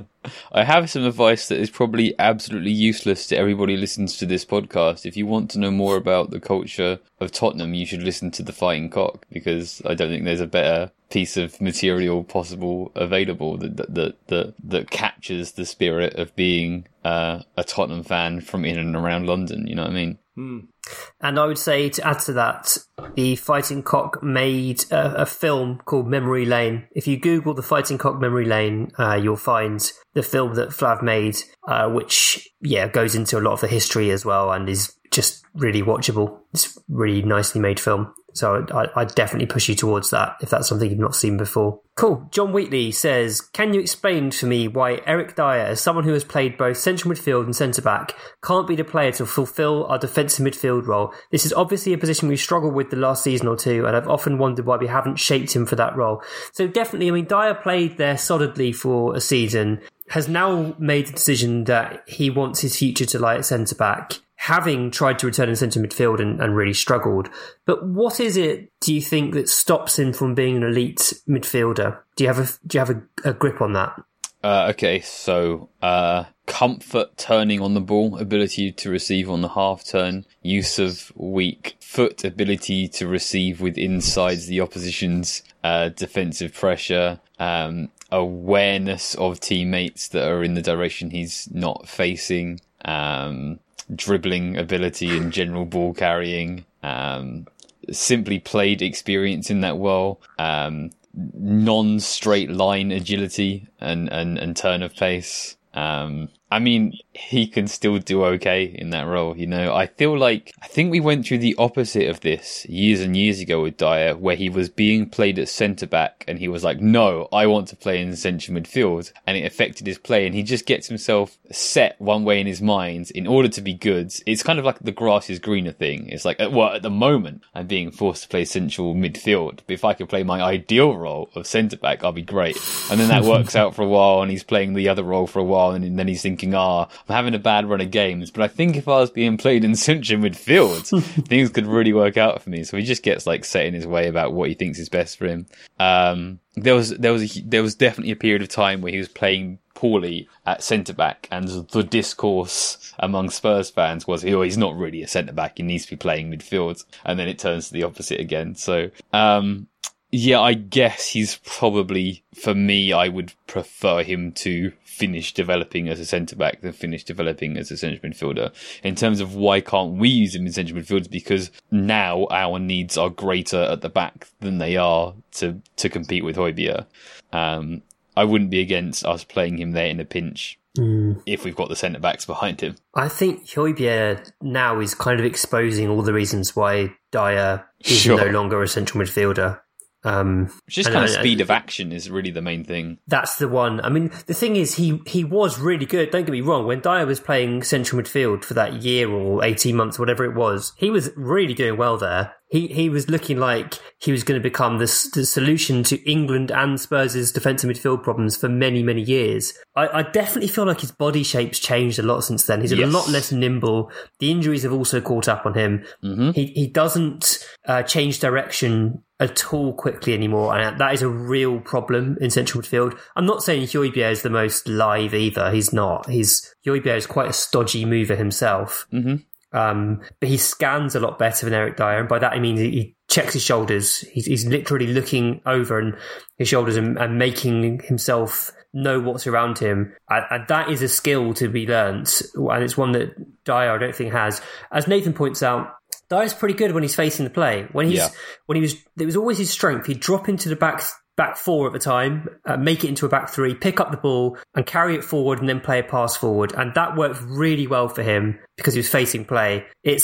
I have some advice that is probably absolutely useless to everybody who listens to this podcast. If you want to know more about the culture of Tottenham, you should listen to The Fighting Cock, because I don't think there's a better piece of material possible available that that that that, that captures the spirit of being uh, a Tottenham fan from in and around London. You know what I mean? Mm. And I would say, to add to that, the Fighting Cock made a, a film called Memory Lane. If you Google the Fighting Cock Memory Lane, uh, you'll find the film that Flav made, uh, which, yeah, goes into a lot of the history as well and is just really watchable. It's a really nicely made film. So I, I'd definitely push you towards that if that's something you've not seen before. Cool. John Wheatley says, can you explain to me why Eric Dyer, as someone who has played both central midfield and centre-back, can't be the player to fulfil our defensive midfield role? This is obviously a position we've struggled with the last season or two, and I've often wondered why we haven't shaped him for that role. So definitely, I mean, Dyer played there solidly for a season, has now made the decision that he wants his future to lie at centre-back, having tried to return in centre midfield and, and really struggled. But what is it, do you think, that stops him from being an elite midfielder? Do you have a do you have a, a grip on that? Uh, okay, so uh, comfort turning on the ball, ability to receive on the half turn, use of weak foot, ability to receive with insides the opposition's uh, defensive pressure, um, awareness of teammates that are in the direction he's not facing, um, dribbling ability and general ball carrying, um, simply played experience in that well, um, non-straight line agility and, and, and turn of pace. Um, I mean, he can still do okay in that role, you know. I feel like, I think we went through the opposite of this years and years ago with Dyer, where he was being played at centre-back and he was like, no, I want to play in central midfield. And it affected his play, and he just gets himself set one way in his mind in order to be good. It's kind of like the grass is greener thing. It's like, well, at the moment, I'm being forced to play central midfield, but if I could play my ideal role of centre-back, I'll be great. And then that works out for a while, and he's playing the other role for a while, and then he's thinking, ah, I'm having a bad run of games, but I think if I was being played in central midfield, things could really work out for me. So he just gets like set in his way about what he thinks is best for him. Um, there was there was a, there was definitely a period of time where he was playing poorly at centre back, and the discourse among Spurs fans was, oh, he's not really a centre back, he needs to be playing midfield, and then it turns to the opposite again. So um yeah, I guess he's probably, for me, I would prefer him to finish developing as a centre-back than finish developing as a central midfielder. In terms of why can't we use him in central midfield, because now our needs are greater at the back than they are to, to compete with Højbjerg. Um, I wouldn't be against us playing him there in a pinch. Mm. If we've got the centre-backs behind him. I think Højbjerg now is kind of exposing all the reasons why Dyer is sure. no longer a central midfielder. Um, just kind of speed of action is really the main thing. That's the one. I mean, the thing is, he, he was really good. Don't get me wrong. When Dyer was playing central midfield for that year or eighteen months, whatever it was, he was really doing well there. He he was looking like he was going to become the, the solution to England and Spurs' defensive midfield problems for many, many years. I, I definitely feel like his body shape's changed a lot since then. He's yes. a lot less nimble. The injuries have also caught up on him. Mm-hmm. He he doesn't uh, change direction at all quickly anymore, and that is a real problem in central midfield. I'm not saying Højbjerg is the most live either. He's not. He's Højbjerg is quite a stodgy mover himself. Mm-hmm. Um, but he scans a lot better than Eric Dyer, and by that I mean he, he checks his shoulders. He's, he's literally looking over and his shoulders and, and making himself know what's around him. And, and that is a skill to be learnt, and it's one that Dyer I don't think has. As Nathan points out, Dyer's pretty good when he's facing the play. When he's yeah. when he was, it was always his strength. He'd drop into the back back four at the time, uh, make it into a back three, pick up the ball and carry it forward, and then play a pass forward. And that worked really well for him because he was facing play. It's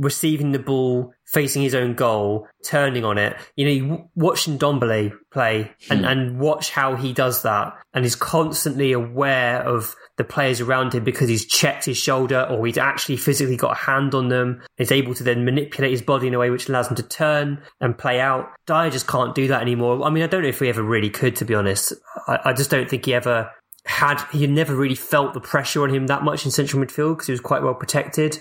receiving the ball, facing his own goal, turning on it. You know, you watch Ndombele play and, mm. and watch how he does that and is constantly aware of the players around him because he's checked his shoulder or he's actually physically got a hand on them. He's able to then manipulate his body in a way which allows him to turn and play out. Dyer just can't do that anymore. I mean, I don't know if he ever really could, to be honest. I, I just don't think he ever had, he never really felt the pressure on him that much in central midfield because he was quite well protected.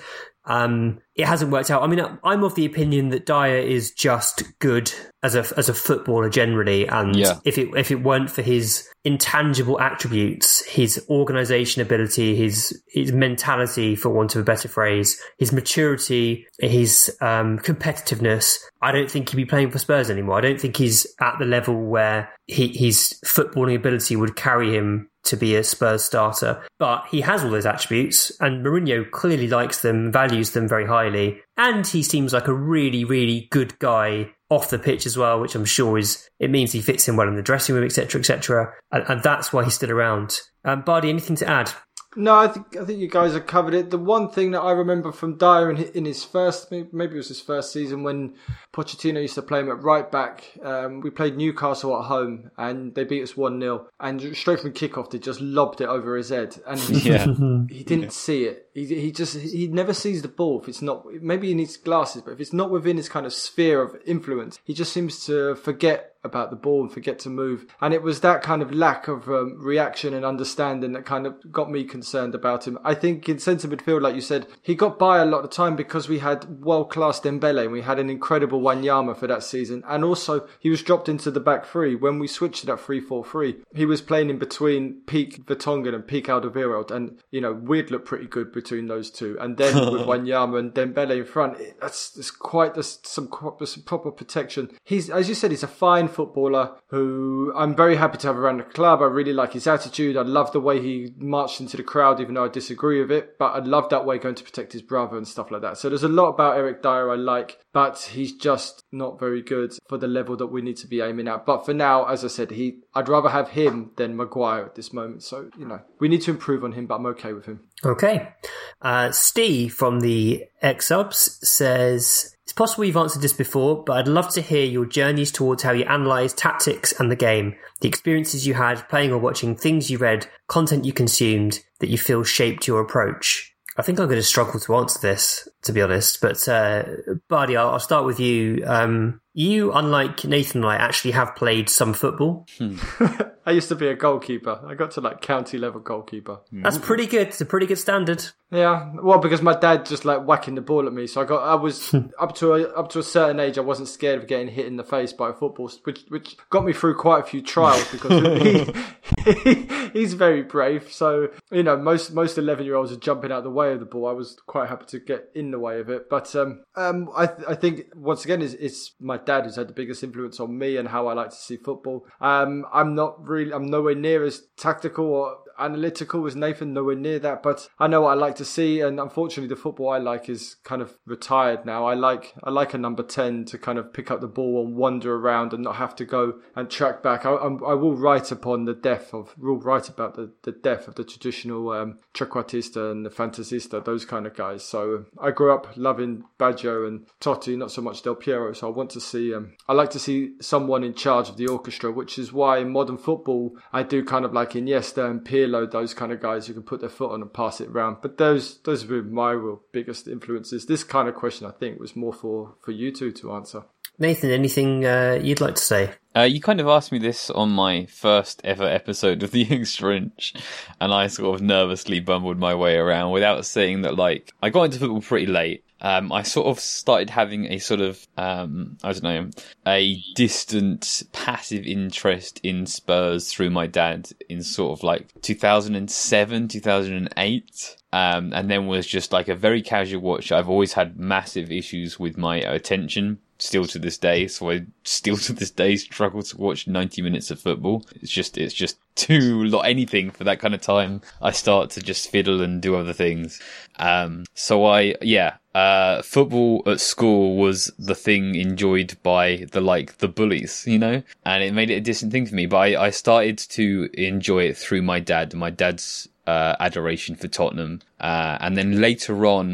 Um, it hasn't worked out. I mean, I'm of the opinion that Dyer is just good as a as a footballer generally, and yeah. if it if it weren't for his intangible attributes, his organisation ability, his his mentality, for want of a better phrase, his maturity, his um, competitiveness, I don't think he'd be playing for Spurs anymore. I don't think he's at the level where he, his footballing ability would carry him to be a Spurs starter. But he has all those attributes, and Mourinho clearly likes them, values them very highly, and he seems like a really, really good guy off the pitch as well, which I'm sure is, it means he fits in well in the dressing room, et cetera, et cetera. And, and that's why he's still around. Um, Bardi, anything to add? No, I think I think you guys have covered it. The one thing that I remember from Dyer in his, in his first, maybe it was his first season when Pochettino used to play him at right back. Um, we played Newcastle at home and they beat us one nil. And straight from kickoff, they just lobbed it over his head, and he, yeah. he didn't yeah. see it. He he just he never sees the ball if it's not. Maybe he needs glasses, but if it's not within his kind of sphere of influence, he just seems to forget about the ball and forget to move. And it was that kind of lack of um, reaction and understanding that kind of got me concerned about him. I think in centre midfield, like you said, he got by a lot of time because we had world-class Dembele and we had an incredible Wanyama for that season. And also, he was dropped into the back three. When we switched to that three four three, he was playing in between peak Vertonghen and peak Alderweireld. And, you know, we'd look pretty good between those two. And then with Wanyama and Dembele in front, that's, that's quite that's some, some proper protection. He's, as you said, he's a fine footballer who I'm very happy to have around the club. I really like his attitude. I love the way he marched into the crowd, even though I disagree with it. But I love that way going to protect his brother and stuff like that. So there's a lot about Eric Dyer I like, but he's just not very good for the level that we need to be aiming at. But for now, as I said, he I'd rather have him than Maguire at this moment. So, you know, we need to improve on him, but I'm okay with him. Okay. Uh, Steve from the X-Subs says, it's possible you've answered this before, but I'd love to hear your journeys towards how you analyse tactics and the game, the experiences you had playing or watching, things you read, content you consumed that you feel shaped your approach. I think I'm going to struggle to answer this, to be honest, but uh, Bardi, I'll, I'll start with you. Um, you, unlike Nathan and I, actually have played some football. Hmm. I used to be a goalkeeper. I got to like county level goalkeeper. That's pretty good. It's a pretty good standard. Yeah, well, because my dad just like whacking the ball at me, so I got I was up to a, up to a certain age. I wasn't scared of getting hit in the face by a football, which which got me through quite a few trials because he, he he's very brave. So you know, most most eleven year olds are jumping out of the way of the ball. I was quite happy to get in the way of it, but um um I th- I think once again it's, it's my dad who's had the biggest influence on me and how I like to see football. Um, I'm not really I'm nowhere near as tactical or analytical as Nathan, nowhere near that, but I know what I like to see, and unfortunately the football I like is kind of retired now. I like I like a number ten to kind of pick up the ball and wander around and not have to go and track back. I, I'm, I will write upon the death of, will write about the, the death of the traditional um, trequartista and the fantasista, those kind of guys. So I grew up loving Baggio and Totti, not so much Del Piero, so I want to see, um, I like to see someone in charge of the orchestra, which is why in modern football I do kind of like Iniesta and Pirlo, those kind of guys who can put their foot on and pass it around. But those those have been my real biggest influences. This kind of question, I think, was more for, for you two to answer. Nathan, anything uh, you'd like to say? Uh, you kind of asked me this on my first ever episode of The Extra Inch, and I sort of nervously bumbled my way around without saying that, like, I got into football pretty late. Um, I sort of started having a sort of, um, I don't know, a distant, passive interest in Spurs through my dad in sort of like two thousand seven, two thousand eight. Um, and then was just like a very casual watch. I've always had massive issues with my attention. Still to this day, so I still to this day struggle to watch ninety minutes of football. It's just, it's just too lot anything for that kind of time. I start to just fiddle and do other things. Um, so I, yeah, uh, football at school was the thing enjoyed by the, like, the bullies, you know, and it made it a distant thing for me. But I, I started to enjoy it through my dad, my dad's, uh, adoration for Tottenham. Uh, and then later on,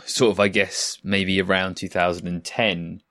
sort of, I guess, maybe around two thousand ten,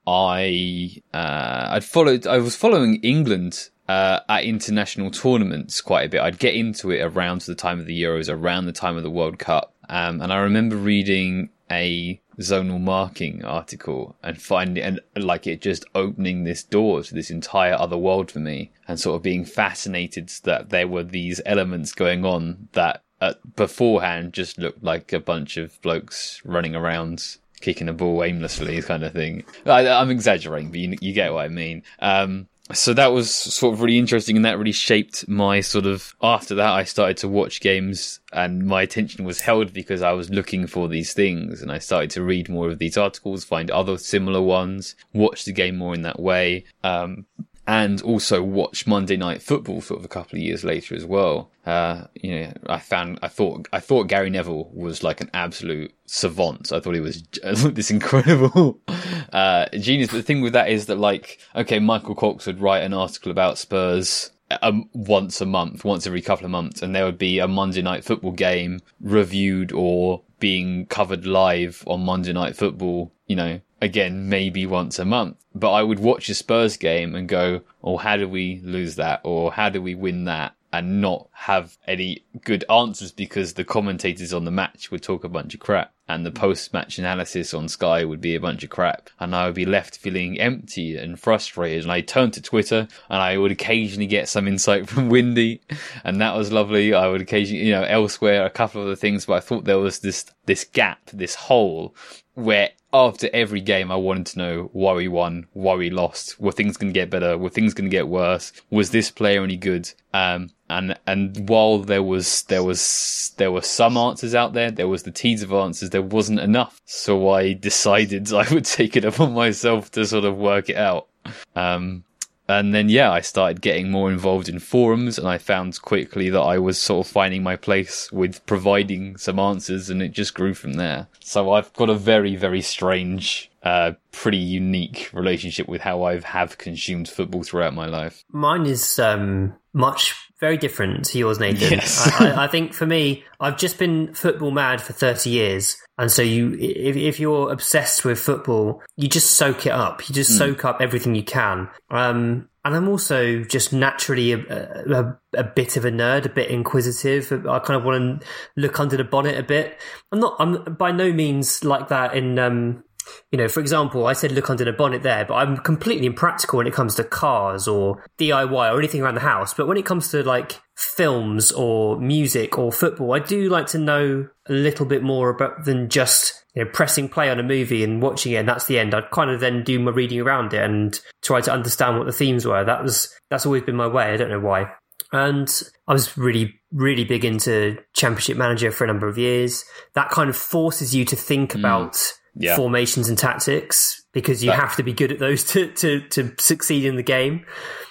I uh, I'd followed. I was following England uh, at international tournaments quite a bit. I'd get into it around the time of the Euros, around the time of the World Cup, um, and I remember reading a zonal marking article and finding and like it just opening this door to this entire other world for me, and sort of being fascinated that there were these elements going on that uh, beforehand just looked like a bunch of blokes running around kicking a ball aimlessly kind of thing. I, I'm exaggerating, but you, you get what I mean. Um, so that was sort of really interesting, and that really shaped my sort of, after that I started to watch games and my attention was held because I was looking for these things, and I started to read more of these articles, find other similar ones, watch the game more in that way, um, and also watch Monday Night Football sort of a couple of years later as well. Uh, you know, I found, I thought, I thought Gary Neville was like an absolute savant. I thought he was this incredible, uh, genius. But the thing with that is that, like, okay, Michael Cox would write an article about Spurs um, once a month, once every couple of months, and there would be a Monday Night Football game reviewed or being covered live on Monday Night Football, you know, again, maybe once a month. But I would watch a Spurs game and go, oh, how do we lose that? Or how do we win that? And not have any good answers because the commentators on the match would talk a bunch of crap, and the post-match analysis on Sky would be a bunch of crap, and I would be left feeling empty and frustrated. And I turned to Twitter, and I would occasionally get some insight from Windy, and that was lovely. I would occasionally, you know, elsewhere, a couple of other things, but I thought there was this this gap, this hole, where after every game I wanted to know why we won, why we lost, were things going to get better, were things going to get worse, was this player any good? Um, and and while there was there was there were some answers out there, there was the tease of answers, there wasn't enough. So I decided I would take it upon myself to sort of work it out. Um, and then yeah, I started getting more involved in forums, and I found quickly that I was sort of finding my place with providing some answers, and it just grew from there. So I've got a very, very strange, uh, pretty unique relationship with how I have consumed football throughout my life. Mine is um, much, very different to yours, Nathan. Yes. I, I, I think for me, I've just been football mad for thirty years. And so you, if, if you're obsessed with football, you just soak it up. You just mm. soak up everything you can. Um, and I'm also just naturally a, a, a bit of a nerd, a bit inquisitive. I kind of want to look under the bonnet a bit. I'm not, I'm by no means like that in, um, you know, for example, I said look under the bonnet there, but I'm completely impractical when it comes to cars or D I Y or anything around the house. But when it comes to like films or music or football, I do like to know a little bit more about than just, you know, pressing play on a movie and watching it and that's the end. I'd kind of then do my reading around it and try to understand what the themes were. That was that's always been my way. I don't know why. And I was really, really big into Championship Manager for a number of years. That kind of forces you to think mm. about yeah. formations and tactics because you that- have to be good at those to, to, to succeed in the game.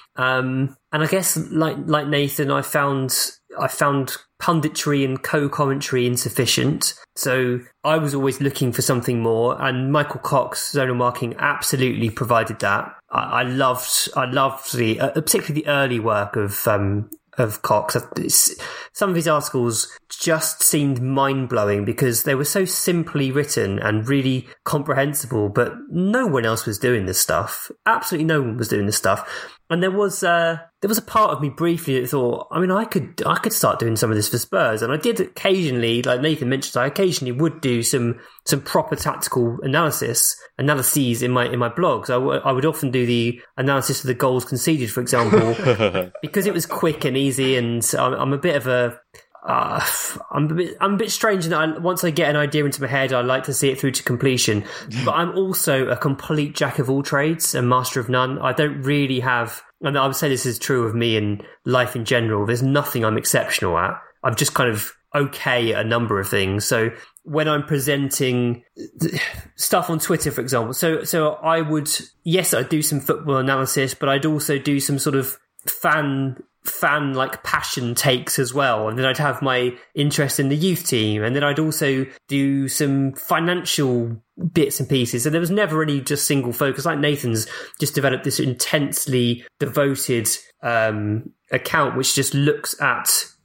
Um, and I guess like, like Nathan, I found, I found punditry and co-commentary insufficient. So I was always looking for something more, and Michael Cox, zonal marking, absolutely provided that. I, I loved, I loved the, uh, particularly the early work of, um, of Cox. Some of his articles just seemed mind-blowing because they were so simply written and really comprehensible, but no one else was doing this stuff. Absolutely no one was doing this stuff. And there was uh, there was a part of me briefly that thought, I mean, I could I could start doing some of this for Spurs. And I did occasionally, like Nathan mentioned, I occasionally would do some some proper tactical analysis, analyses in my in my blogs. I, w- I would often do the analysis of the goals conceded, for example, because it was quick and easy. And I'm, I'm a bit of a Uh, I'm a bit, I'm a bit strange in that I, once I get an idea into my head, I like to see it through to completion. But I'm also a complete jack of all trades and master of none. I don't really have, and I would say this is true of me in life in general. There's nothing I'm exceptional at. I'm just kind of okay at a number of things. So when I'm presenting stuff on Twitter, for example, so so I would, yes, I'd do some football analysis, but I'd also do some sort of fan. fan like passion takes as well, and then I'd have my interest in the youth team, and then I'd also do some financial bits and pieces. So there was never any just single focus. Like Nathan's just developed this intensely devoted um account which just looks at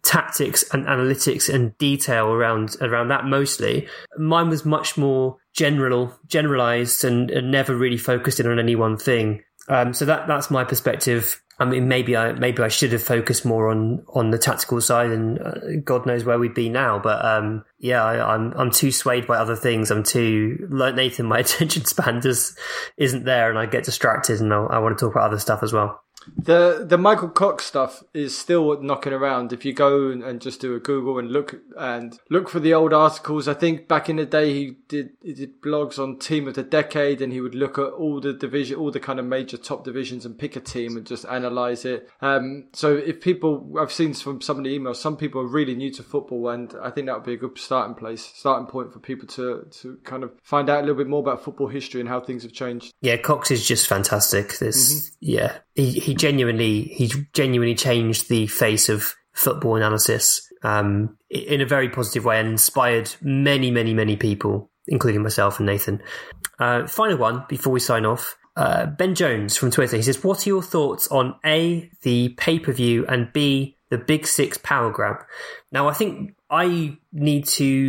tactics and analytics and detail around around that mostly. Mine was much more general, generalized, and, and never really focused in on any one thing. Um, so that that's my perspective. I mean, maybe I maybe I should have focused more on, on the tactical side, and uh, God knows where we'd be now. But um, yeah, I, I'm I'm too swayed by other things. I'm too like Nathan. My attention span just isn't there, and I get distracted, and I, I want to talk about other stuff as well. The the Michael Cox stuff is still knocking around. If you go and just do a Google and look and look for the old articles, I think back in the day he did he did blogs on Team of the Decade, and he would look at all the division, all the kind of major top divisions, and pick a team and just analyze it. Um, so if people, I've seen from some of the emails, some people are really new to football, and I think that would be a good starting place, starting point for people to to kind of find out a little bit more about football history and how things have changed. Yeah, Cox is just fantastic. This, mm-hmm. yeah, he he. Genuinely, he genuinely changed the face of football analysis um, in a very positive way and inspired many, many, many people, including myself and Nathan. Uh, final one before we sign off. Uh, Ben Jones from Twitter. He says, "What are your thoughts on A, the pay-per-view, and B, the Big Six power grab?" Now, I think I need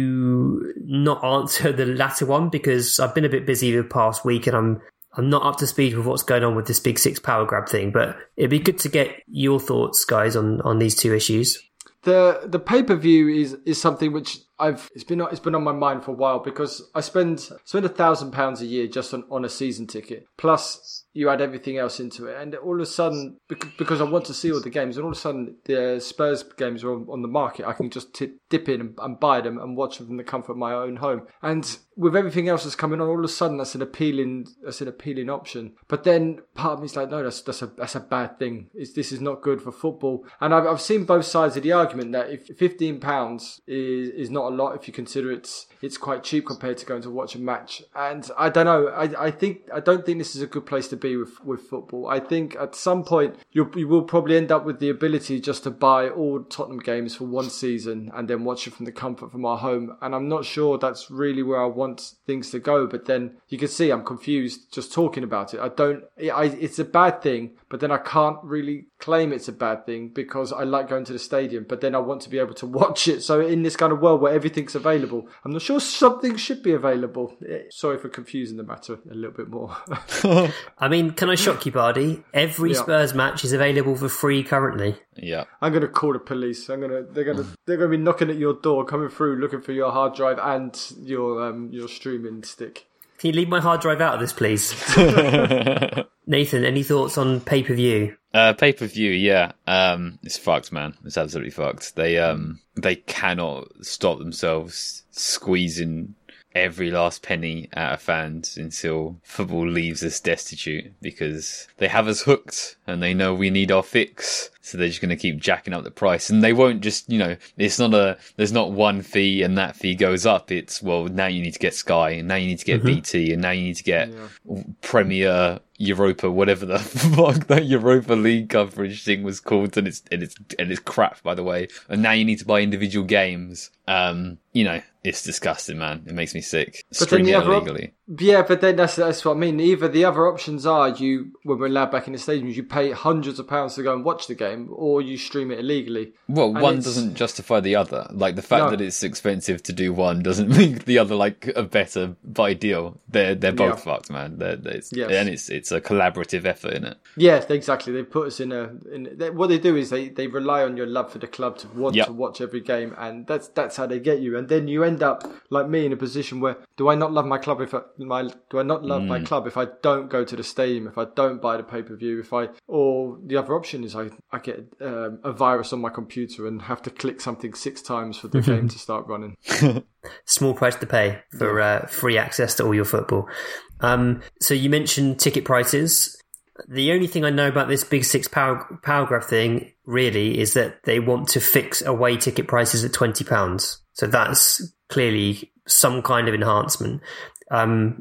to not answer the latter one because I've been a bit busy the past week, and I'm I'm not up to speed with what's going on with this Big Six power grab thing, but it'd be good to get your thoughts, guys, on, on these two issues. The the pay per view is, is something which I've it's been it's been on my mind for a while because I spend spend a thousand pounds a year just on, on a season ticket. Plus you add everything else into it, and all of a sudden, because I want to see all the games, and all of a sudden the Spurs games are on, on the market, I can just tip, dip in and, and buy them and watch them from the comfort of my own home. And with everything else that's coming on, all of a sudden that's an appealing that's an appealing option. But then part of me is like, no, that's that's a that's a bad thing. It's, this is not good for football. And I've I've seen both sides of the argument that if fifteen pounds is is not a lot if you consider it's it's quite cheap compared to going to watch a match. And I don't know. I I think I don't think this is a good place to be with with football. I think at some point you you will probably end up with the ability just to buy all Tottenham games for one season and then watch it from the comfort from our home. And I'm not sure that's really where I want things to go. But then you can see I'm confused just talking about it. I don't. I it's a bad thing, but then I can't really claim it's a bad thing because I like going to the stadium. But then I want to be able to watch it. So in this kind of world where everything's available, I'm not sure something should be available. Sorry for confusing the matter a little bit more. I mean, can I shock you, Bardi? Every yeah. Spurs match is available for free currently. Yeah, I'm going to call the police. I'm going to. They're going to. They're going to be knocking at your door, coming through, looking for your hard drive and your um your streaming stick. Can you leave my hard drive out of this, please? Nathan, any thoughts on pay per view? Uh, pay per view, yeah. Um, it's fucked, man. It's absolutely fucked. They um they cannot stop themselves squeezing every last penny out of fans until football leaves us destitute because they have us hooked and they know we need our fix. So they're just going to keep jacking up the price, and they won't just, you know, it's not a, there's not one fee and that fee goes up. It's, well, now you need to get Sky, and now you need to get mm-hmm. B T, and now you need to get yeah. Premier Europa, whatever the fuck that Europa League coverage thing was called, and it's, and it's, and it's crap, by the way. And now you need to buy individual games. Um, you know, it's disgusting, man. It makes me sick. Streaming it illegally. Op- yeah, but then that's that's what I mean. Either the other options are you, when we're allowed back in the stadiums, you pay hundreds of pounds to go and watch the game, or you stream it illegally. Well, and one doesn't justify the other. Like, the fact no. that it's expensive to do one doesn't make the other like a better buy deal. They're they're both yeah. fucked, man. They're, they're, it's, yes. And it's it's a collaborative effort, isn't it? Yeah, exactly. They put us in a. In, they, what they do is they, they rely on your love for the club to want yep. to watch every game, and that's that's how they get you. And then you end up like me in a position where do I not love my club if I, my do I not love mm. my club if I don't go to the stadium, if I don't buy the pay per view, if I or the other option is I I get um, a virus on my computer and have to click something six times for the game to start running. Small price to pay for uh, free access to all your football. Um, so you mentioned ticket prices. The only thing I know about this Big Six power, power grab thing really is that they want to fix away ticket prices at twenty pounds. So that's clearly some kind of enhancement. Um,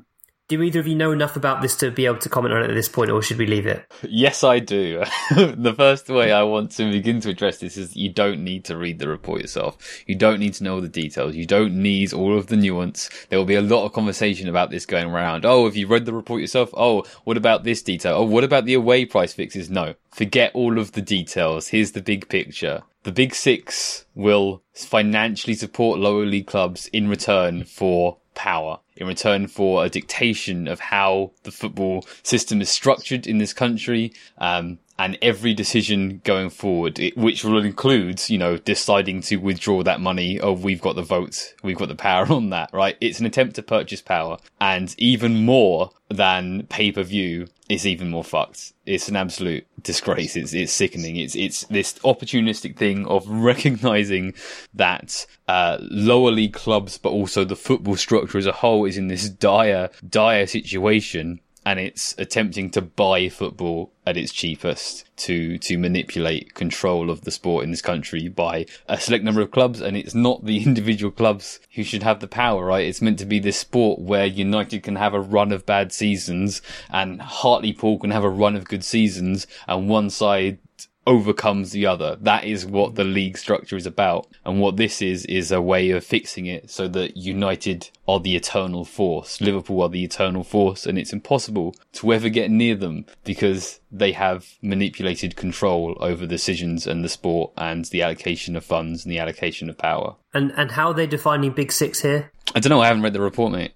Do either of you know enough about this to be able to comment on it at this point, or should we leave it? Yes, I do. The first way I want to begin to address this is you don't need to read the report yourself. You don't need to know all the details. You don't need all of the nuance. There will be a lot of conversation about this going around. Oh, have you read the report yourself? Oh, what about this detail? Oh, what about the away price fixes? No, forget all of the details. Here's the big picture. The Big Six will financially support lower league clubs in return for power, in return for a dictation of how the football system is structured in this country, um, and every decision going forward, it, which will include, you know, deciding to withdraw that money. Oh, we've got the votes, we've got the power on that, right? It's an attempt to purchase power, and even more than pay-per-view, it's even more fucked. It's an absolute disgrace. It's it's sickening. It's it's this opportunistic thing of recognizing that uh, lower league clubs, but also the football structure as a whole, is in this dire, dire situation. And it's attempting to buy football at its cheapest to to manipulate control of the sport in this country by a select number of clubs. And it's not the individual clubs who should have the power, right? It's meant to be this sport where United can have a run of bad seasons and Hartlepool can have a run of good seasons, and one side overcomes the other. That is what the league structure is about. And what this is, is a way of fixing it so that United are the eternal force. Liverpool are the eternal force, and it's impossible to ever get near them because they have manipulated control over decisions and the sport and the allocation of funds and the allocation of power. And and how are they defining Big Six here? I don't know. I haven't read the report, mate.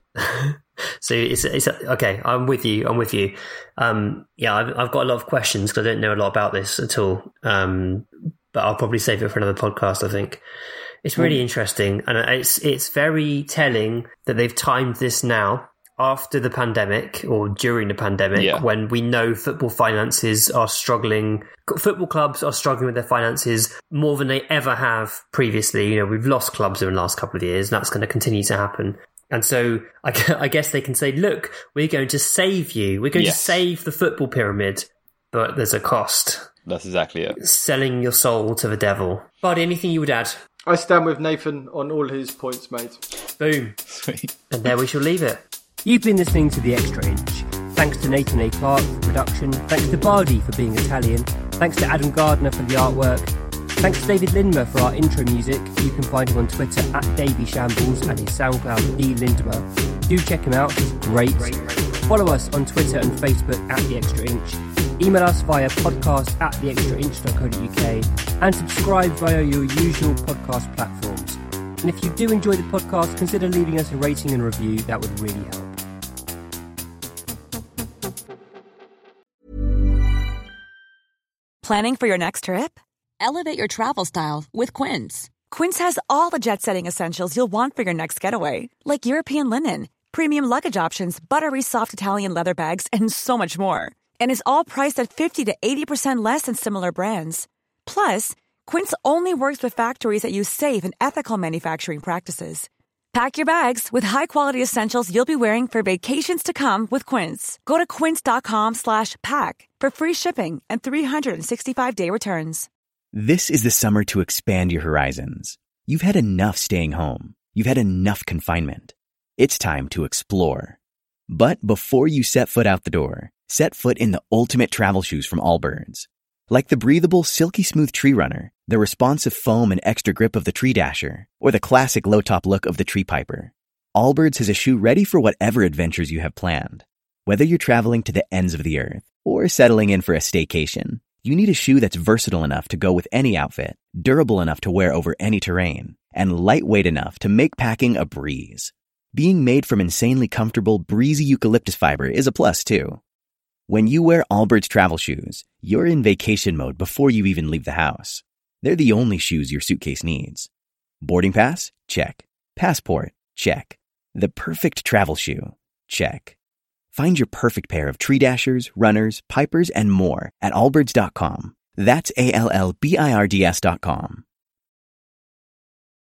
So it's it's okay. I'm with you. I'm with you. Um, yeah, I've, I've got a lot of questions because I don't know a lot about this at all. Um, but I'll probably save it for another podcast. I think it's really mm. interesting, and it's it's very telling that they've timed this now after the pandemic or during the pandemic, yeah. when we know football finances are struggling. Football clubs are struggling with their finances more than they ever have previously. You know, we've lost clubs in the last couple of years, and that's going to continue to happen. And so I guess they can say, look, we're going to save you. We're going yes. to save the football pyramid, but there's a cost. That's exactly it. Selling your soul to the devil. Bardi, anything you would add? I stand with Nathan on all his points, mate. Boom. Sweet. And there we shall leave it. You've been listening to The Extra Inch. Thanks to Nathan A. Clark for production. Thanks to Bardi for being Italian. Thanks to Adam Gardner for the artwork. Thanks to David Lindmer for our intro music. You can find him on Twitter at Davy Shambles and his SoundCloud D Lindmer. Do check him out, he's great. Follow us on Twitter and Facebook at The Extra Inch. Email us via podcast at the extra inch dot co dot uk and subscribe via your usual podcast platforms. And if you do enjoy the podcast, consider leaving us a rating and review. That would really help. Planning for your next trip? Elevate your travel style with Quince. Quince has all the jet-setting essentials you'll want for your next getaway, like European linen, premium luggage options, buttery soft Italian leather bags, and so much more. And is all priced at fifty to eighty percent less than similar brands. Plus, Quince only works with factories that use safe and ethical manufacturing practices. Pack your bags with high-quality essentials you'll be wearing for vacations to come with Quince. Go to quince.com slash pack for free shipping and three sixty-five day returns. This is the summer to expand your horizons. You've had enough staying home. You've had enough confinement. It's time to explore. But before you set foot out the door, set foot in the ultimate travel shoes from Allbirds. Like the breathable, silky smooth Tree Runner, the responsive foam and extra grip of the Tree Dasher, or the classic low-top look of the Tree Piper, Allbirds has a shoe ready for whatever adventures you have planned. Whether you're traveling to the ends of the earth or settling in for a staycation, you need a shoe that's versatile enough to go with any outfit, durable enough to wear over any terrain, and lightweight enough to make packing a breeze. Being made from insanely comfortable, breezy eucalyptus fiber is a plus, too. When you wear Allbirds travel shoes, you're in vacation mode before you even leave the house. They're the only shoes your suitcase needs. Boarding pass? Check. Passport? Check. The perfect travel shoe? Check. Find your perfect pair of Tree Dashers, Runners, Pipers, and more at allbirds dot com. That's A L L B I R D S dot com.